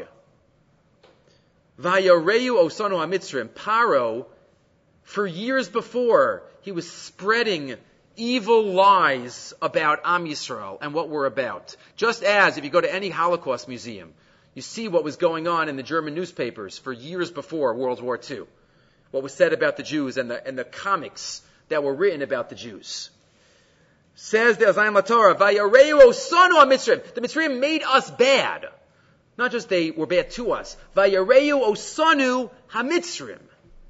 Vayareyu osanu hamitzrim. Paro, for years before, he was spreading evil lies about Am Yisrael and what we're about. Just as, if you go to any Holocaust museum, you see what was going on in the German newspapers for years before World War II. what was said about the Jews and the comics that were written about the Jews. Says the Azayim LaTorah, Vayareu Osanu HaMitzrim. The Mitzrayim made us bad. Not just they were bad to us. Vayareu Osanu HaMitzrim.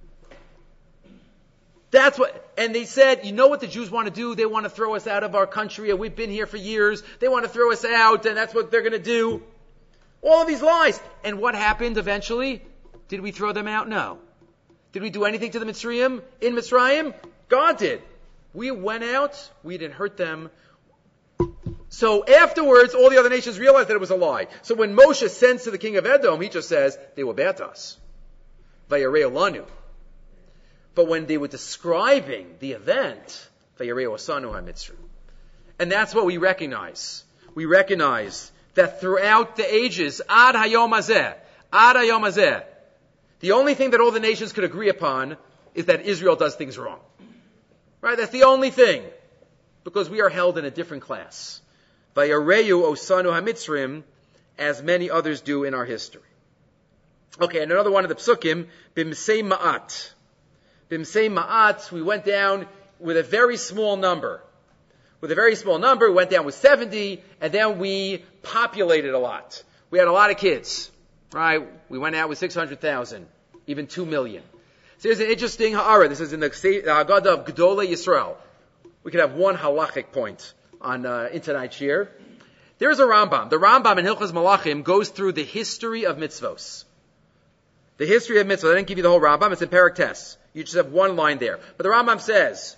That's what, and they said, you know what the Jews want to do? They want to throw us out of our country, and we've been here for years. They want to throw us out, and that's what they're going to do. All of these lies. And what happened eventually? Did we throw them out? No. Did we do anything to the Mitzrayim in Mitzrayim? God did. We went out, we didn't hurt them. So afterwards, all the other nations realized that it was a lie. So when Moshe sends to the king of Edom, he just says, they were bad to us. Vayareu lanu. But when they were describing the event, Vayareu osanu hamitzrim. And that's what we recognize. We recognize that throughout the ages, ad hayom hazeh, the only thing that all the nations could agree upon is that Israel does things wrong. Right? That's the only thing. Because we are held in a different class. Vayareu osanu hamitzrim, as many others do in our history. Okay, and another one of the psukim, bimsei ma'at. Bimsei ma'at, we went down with a very small number. With a very small number, we went down with 70, and then we populated a lot. We had a lot of kids. Right? We went out with 600,000, even 2 million. So here's an interesting ha'ara. This is in the Haggadah of Gedolei Yisrael. We could have one halachic point on in tonight's year. There's a Rambam. The Rambam in Hilchos Malachim goes through the history of mitzvos. The history of mitzvos. I didn't give you the whole Rambam. It's in Perek Tes. You just have one line there. But the Rambam says,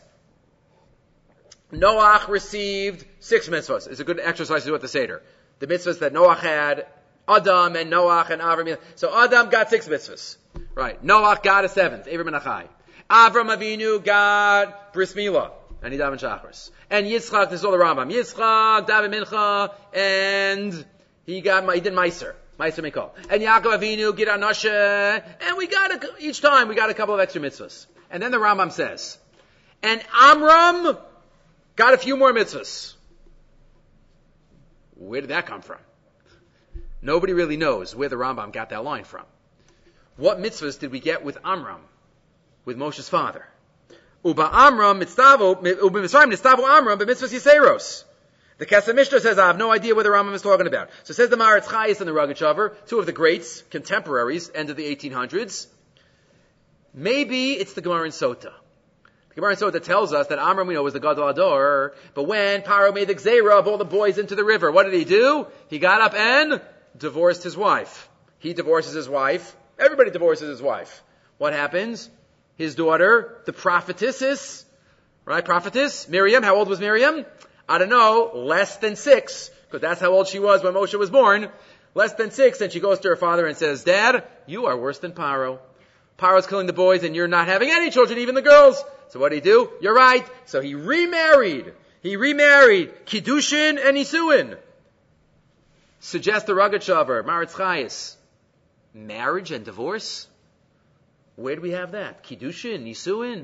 Noach received 6 mitzvos. It's a good exercise to do at the Seder. The mitzvahs that Noach had, Adam and Noach and Avram. So Adam got 6 mitzvahs. Right. Noach got a 7th, Avram and Achai. Avram Avinu got Bris Milah, and Nidav and Shachris. And Yitzchak, this is all the Rambam. Yitzchak, David Mincha, and he did Meiser Mikol. And Yaakov Avinu, Gid Anashe, and each time we got a couple of extra mitzvahs. And then the Rambam says, and Amram got a few more mitzvahs. Where did that come from? Nobody really knows where the Rambam got that line from. What mitzvahs did we get with Amram, with Moshe's father? Uba Amram mitzvah, uba Mitzrayim nitztavu Amram, but mitzvahs Yiseiros. The Kesef Mishnah says, I have no idea what the Rambam is talking about. So says the Maharatz Chayes and the Rogatchover, 2 of the greats, contemporaries, end of the 1800s. Maybe it's the Gemara in Sota. The Gemara in Sota tells us that Amram, we know, was the Gadol Ador, but when Paro made the Gzeira of all the boys into the river, what did he do? He got up and divorced his wife. He divorces his wife. Everybody divorces his wife. What happens? His daughter, the prophetess, Miriam, how old was Miriam? I don't know, less than 6, because that's how old she was when Moshe was born. Less than 6, and she goes to her father and says, Dad, you are worse than Paro. Paro's killing the boys, and you're not having any children, even the girls. So what did he do? You're right. So he remarried. Kiddushin and Nisuin. Suggest the Rogatchover, Maharatz Chayes. Marriage and divorce? Where do we have that? Kiddushin, Nisuin?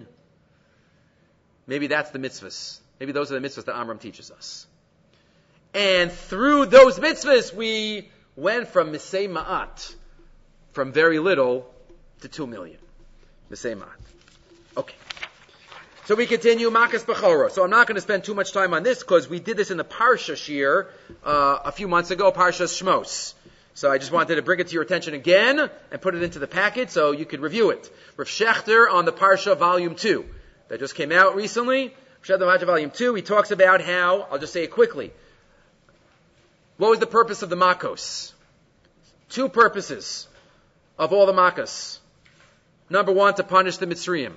Maybe that's the mitzvahs. Maybe those are the mitzvahs that Amram teaches us. And through those mitzvahs, we went from Misei Ma'at, from very little to 2 million. Misei Ma'at. Okay. So we continue Makas Bechora. So I'm not going to spend too much time on this because we did this in the Parsha Shir a few months ago, Parsha Shmos. So I just wanted to bring it to your attention again and put it into the packet so you could review it. Rav Shechter on the Parsha Volume 2 that just came out recently. Rav Shechter Volume 2, he talks about how, I'll just say it quickly, what was the purpose of the Makos? 2 purposes of all the Makos. Number 1, to punish the Mitzrayim.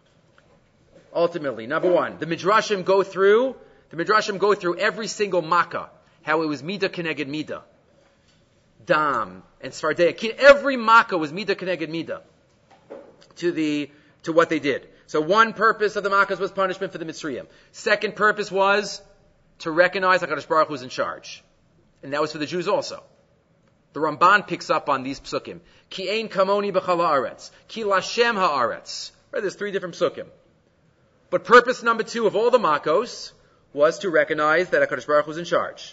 Ultimately, number 1, the Midrashim go through every single Makkah, how it was Midah Keneged Midah. Dam and Sfardeya. Every Makkah was Midah Keneged Midah to what they did. So one purpose of the Makkahs was punishment for the Mitzrayim. Second purpose was to recognize HaKadosh Baruch Hu was in charge. And that was for the Jews also. The Ramban picks up on these psukim. Ki ein kamoni b'chal ha'aretz. Ki lashem ha'aretz. Right, there's 3 different psukim. But purpose number 2 of all the Makkos was to recognize that HaKadosh Baruch Hu was in charge.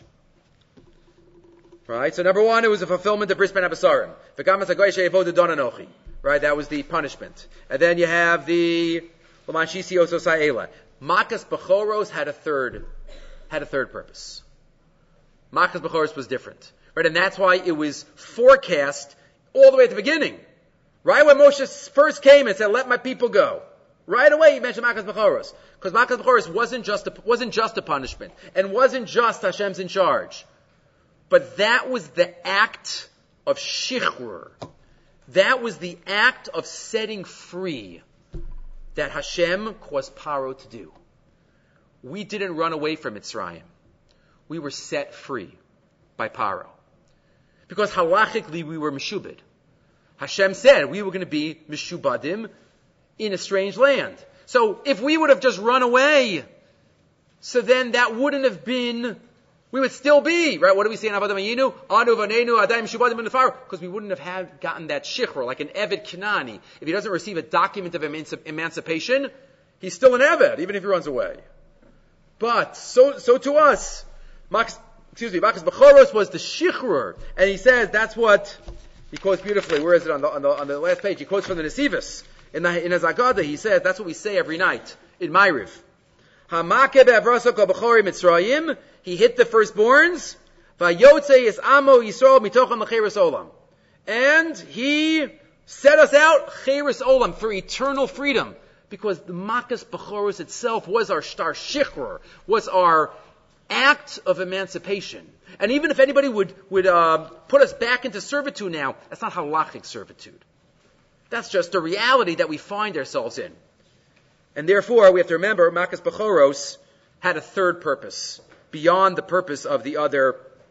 Right? So number 1, it was a fulfillment of Bris Ben Abasarim. Right? Right? That was the punishment. And then you have the Laman Shisi Oso Sa'ela. Makas Bechoros had a third purpose. Makas Bechoros was different. Right? And that's why it was forecast all the way at the beginning. Right when Moshe first came and said, "Let my people go," right away he mentioned Makas Bechoros, because Makas Bechoros wasn't just a punishment and wasn't just Hashem's in charge, but that was the act of shichrur. That was the act of setting free that Hashem caused Paro to do. We didn't run away from Mitzrayim. We were set free by Paro, because halachically we were meshubed. Hashem said we were going to be mishubadim in a strange land. So if we would have just run away, so then that wouldn't have been, we would still be, right? What do we say in Avodah Mayinu? Anu vanenu adayim mishubadim in the fire. Because we wouldn't have gotten that shichr, like an Eved Kanani. If he doesn't receive a document of emancipation, he's still an Eved, even if he runs away. But, so to us, Makas Bechoros was the shichrur. And he says that's what, he quotes beautifully. Where is it on the last page? He quotes from the Nesivos in his Agada. He says that's what we say every night in Ma'ariv. Hamakeh be'avraso kol bechori Mitzrayim. He hit the firstborns. Vayotze is amo Yisrael mitochem lecheres olam. And he set us out cheres olam for eternal freedom, because the Makas Bechoros itself was our shichrur, was our act of emancipation. And even if anybody would put us back into servitude now, that's not halachic servitude. That's just a reality that we find ourselves in. And therefore, we have to remember, Makas Bechoros had a third purpose, beyond the purpose of the other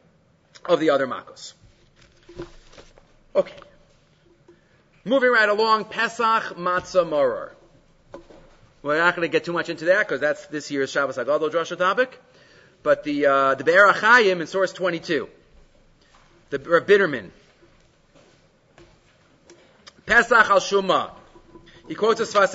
Makos. Okay. Moving right along, Pesach Matzah Maror. We're not going to get too much into that, because that's this year's Shabbos Hagadol Drasha topic. But the Be'er HaChaim in source 22, the Rav Bitterman, Pesach al Shumah, he quotes a Sfas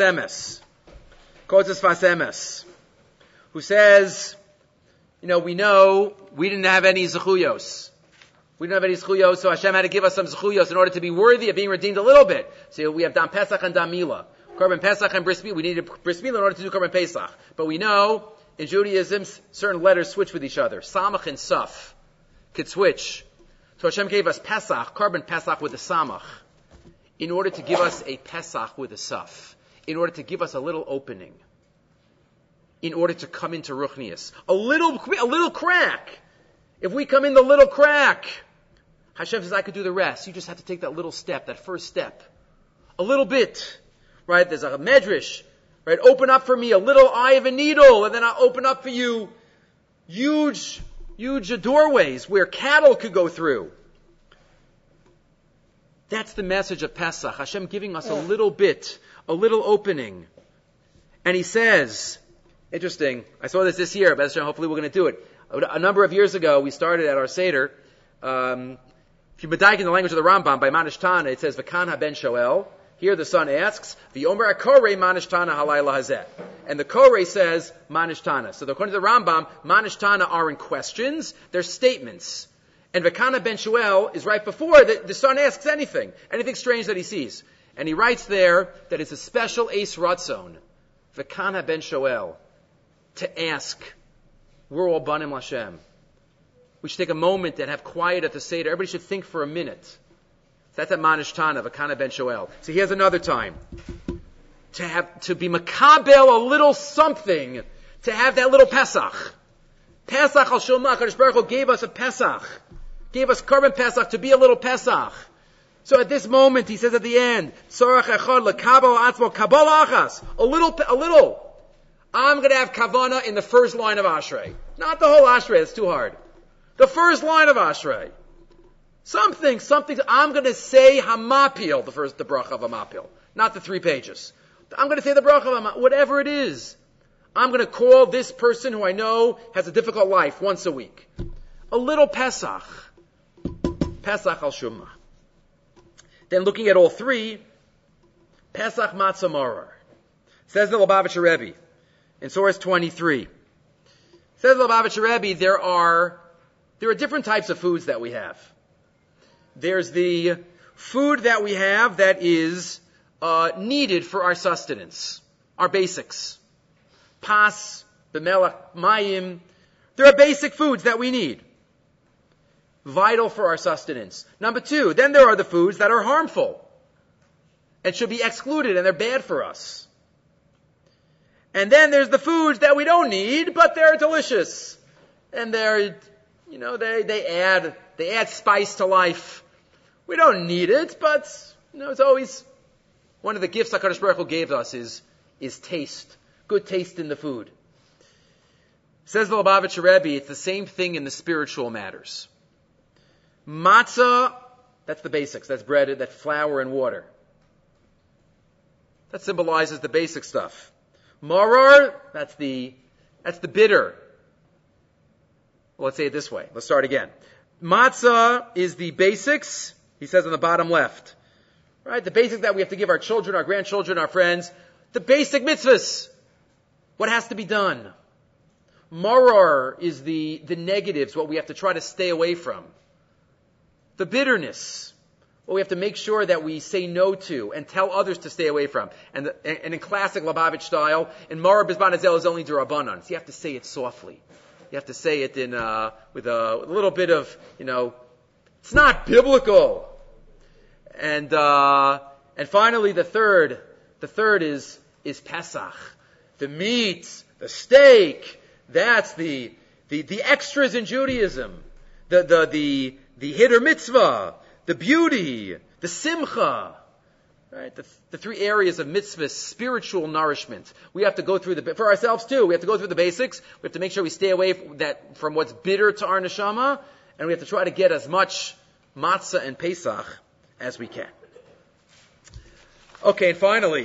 Emes, who says, we know we didn't have any zechuyos. So Hashem had to give us some zechuyos in order to be worthy of being redeemed a little bit. So we have Dam Pesach and Dam Milah. Korban Pesach and Bris Milah. We needed Bris Milah in order to do Korban Pesach. But we know in Judaism, certain letters switch with each other. Samach and Saf could switch. So Hashem gave us Pesach, Korban Pesach with a Samach, in order to give us a Pesach with a Saf, in order to give us a little opening, in order to come into Ruchnius. A little crack. If we come in the little crack, Hashem says, I could do the rest. You just have to take that little step, that first step. A little bit. Right? There's a medrash. Right? Open up for me a little eye of a needle, and then I'll open up for you huge doorways where cattle could go through. That's the message of Pesach. Hashem giving us a little bit, a little opening. And he says, interesting, I saw this year, but hopefully we're going to do it. A number of years ago, we started at our Seder. If you medayik in the language of the Rambam, by Manish Tana, it says, V'kan ben Shoel. Here the son asks, V'yomer HaKorei Manish Tana halayla hazeh. And the Korei says, Manish Tana. So according to the Rambam, Manish Tana aren't questions, they're statements. And V'kan ben Shoel is right before the son asks anything strange that he sees. And he writes there that it's a special Eis Ratzon, V'kan ben Shoel, to ask. We're all Banim Lashem. We should take a moment and have quiet at the Seder. Everybody should think for a minute. That's at Manish Tana, V'kan ben Shoel. So here's another time. To be makabel a little something, to have that little Pesach. Pesach al Shomah, HaKadosh Baruch Hu gave us a Pesach. Gave us Korban Pesach to be a little Pesach. So at this moment, he says at the end, Tzorach echad lekabel atzmo kabel achas. A little. I'm going to have kavana in the first line of Ashrei. Not the whole Ashrei, it's too hard. The first line of Ashrei. Something, I'm going to say Hamapil, the bracha of Hamapil. Not the 3 pages. I'm going to say the bracha of Hamapil, whatever it is. I'm going to call this person who I know has a difficult life once a week. A little Pesach. Pesach al Shumah. Then looking at all 3, Pesach Matzah Maror. Says the Lubavitcher Rebbe in source 23. Says the Lubavitcher Rebbe, there are different types of foods that we have. There's the food that we have that is needed for our sustenance, our basics. Pas, b'melach, mayim. There are basic foods that we need. Vital for our sustenance. Number 2, then there are the foods that are harmful and should be excluded, and they're bad for us. And then there's the foods that we don't need, but they're delicious. And they're, they add spice to life. We don't need it, but, it's always one of the gifts HaKadosh Baruch Hu gave us is taste. Good taste in the food. Says the Lubavitcher Rebbe, it's the same thing in the spiritual matters. Matzah, that's the basics. That's bread, that's flour and water. That symbolizes the basic stuff. Maror, that's the bitter. Well, let's say it this way. Let's start again. Matzah is the basics, he says on the bottom left. Right? The basics that we have to give our children, our grandchildren, our friends. The basic mitzvahs. What has to be done. Maror is the negatives, what we have to try to stay away from. The bitterness, what we have to make sure that we say no to and tell others to stay away from. And in classic Lubavitch style, in Maror Bizman Hazel is only d'Rabbanan. So you have to say it softly. You have to say it with a little bit of, it's not biblical. And finally the third is Pesach. The meat, the steak, that's the extras in Judaism. The Hider Mitzvah, the beauty, the Simcha, right? The 3 areas of mitzvah, spiritual nourishment. We have to go through for ourselves too. We have to go through the basics. We have to make sure we stay away from what's bitter to our neshama, and we have to try to get as much matzah and Pesach as we can. Okay, and finally,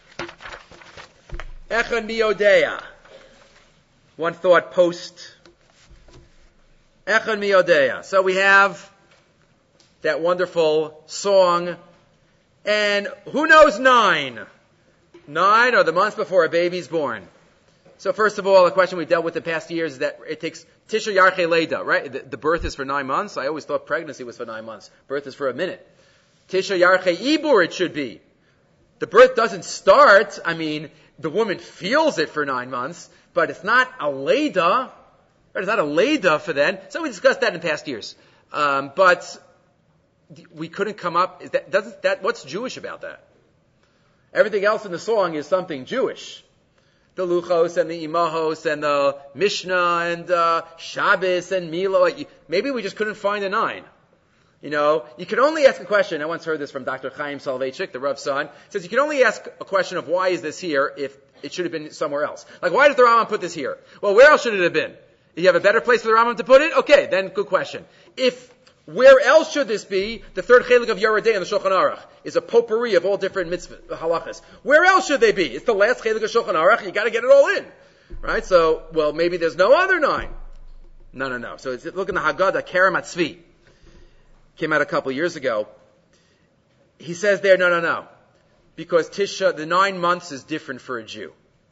Echad Miodea. One thought post. Echad Miodea. So we have that wonderful song. And who knows 9? 9 are the months before a baby's born. So first of all, the question we've dealt with the past years is that it takes Tisha Yarchei Leida, right? The birth is for 9 months. I always thought pregnancy was for 9 months. Birth is for a minute. Tisha Yarchei Ibur it should be. The birth doesn't start. The woman feels it for 9 months, but it's not a Leida. It's not a Leida for then. So we discussed that in past years. But we couldn't come up. What's Jewish about that? Everything else in the song is something Jewish. The Luchos and the Imahos and the Mishnah and Shabbos and Milo. Maybe we just couldn't find a 9. You can only ask a question. I once heard this from Dr. Chaim Soloveitchik, the Rav's son. He says you can only ask a question of why is this here if it should have been somewhere else. Like, why does the Rambam put this here? Well, where else should it have been? If you have a better place for the Rambam to put it? Okay, then good question. Where else should this be? The third chelik of Yoreh De'ah in the Shulchan Aruch is a potpourri of all different mitzvah halachas. Where else should they be? It's the last chelik of Shulchan Aruch. You got to get it all in, right? So, maybe there's no other 9. No. So look in the Haggadah, Kerem Atzvi. Came out a couple years ago. He says there, no. Because Tisha, the 9 months is different for a Jew.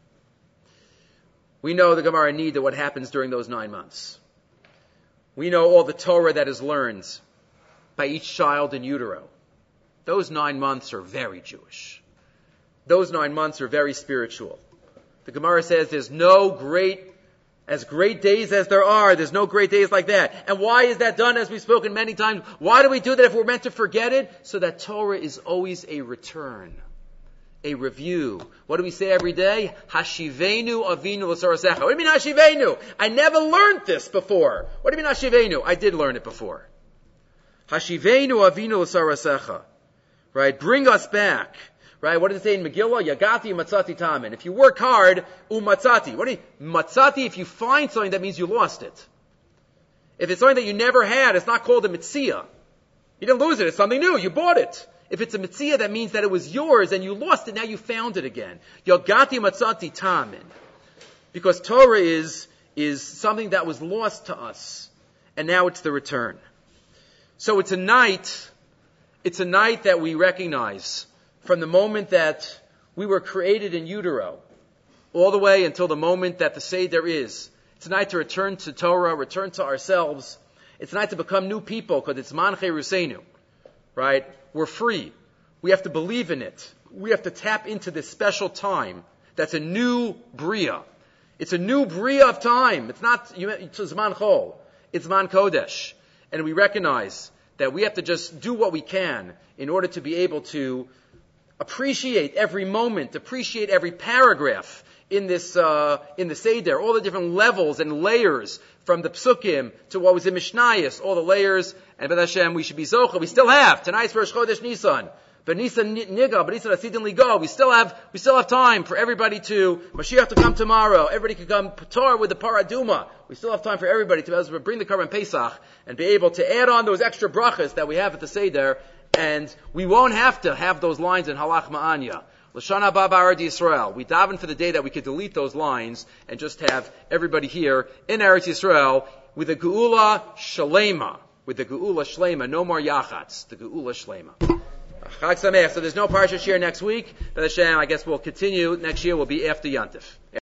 We know the Gemara Nida what happens during those 9 months. We know all the Torah that is learned by each child in utero. Those 9 months are very Jewish. Those 9 months are very spiritual. The Gemara says there's no great days as there are, there's no great days like that. And why is that done, as we've spoken many times? Why do we do that if we're meant to forget it? So that Torah is always a return, a review. What do we say every day? Hashivenu avinu l'sarasecha. What do you mean Hashivenu? I never learned this before. What do you mean Hashivenu? I did learn it before. Hashivenu avinu l'sarasecha. Right? Bring us back. Right? What does it say in Megillah? Yagati matzati tamen. If you work hard, umatzati. What do you matzati? If you find something, that means you lost it. If it's something that you never had, it's not called a mitzia. You didn't lose it. It's something new. You bought it. If it's a mitzia, that means that it was yours and you lost it. Now you found it again. Yagati matzati tamen. Because Torah is something that was lost to us, and now it's the return. So it's a night that we recognize from the moment that we were created in utero, all the way until the moment that the Seder is. It's a night to return to Torah, return to ourselves. It's a night to become new people, because it's Man Cheruseinu, right? We're free. We have to believe in it. we have to tap into this special time. That's a new Bria. It's a new Bria of time. It's not Zman Chol. It's Zman Kodesh. And we recognize that we have to just do what we can in order to be able to appreciate every moment, appreciate every paragraph in the Seder, all the different levels and layers from the Psukim to what was in Mishnayos, all the layers. And B'ez Hashem, we should be Zocha. We still have. Tonight's Rosh Chodesh Nisan. But Nisan Niga, but Nisan Asidin Ligo. We still have time for everybody to, Mashiach to come tomorrow. Everybody can come Patar with the Paraduma. We still have time for everybody to be able to bring the Karban Pesach and be able to add on those extra brachas that we have at the Seder. And we won't have to have those lines in Halach Ma'anya. L'shana haba b'Eretz Yisrael. We daven for the day that we could delete those lines and just have everybody here in Eretz Yisrael with the Geula Shalema. With the Geula Shlema. No more Yachatz. The Geula Shlema. Chag Sameach. So there's no Parsha Shir next week. B'ez Hashem, I guess we'll continue. Next year will be after Yantif.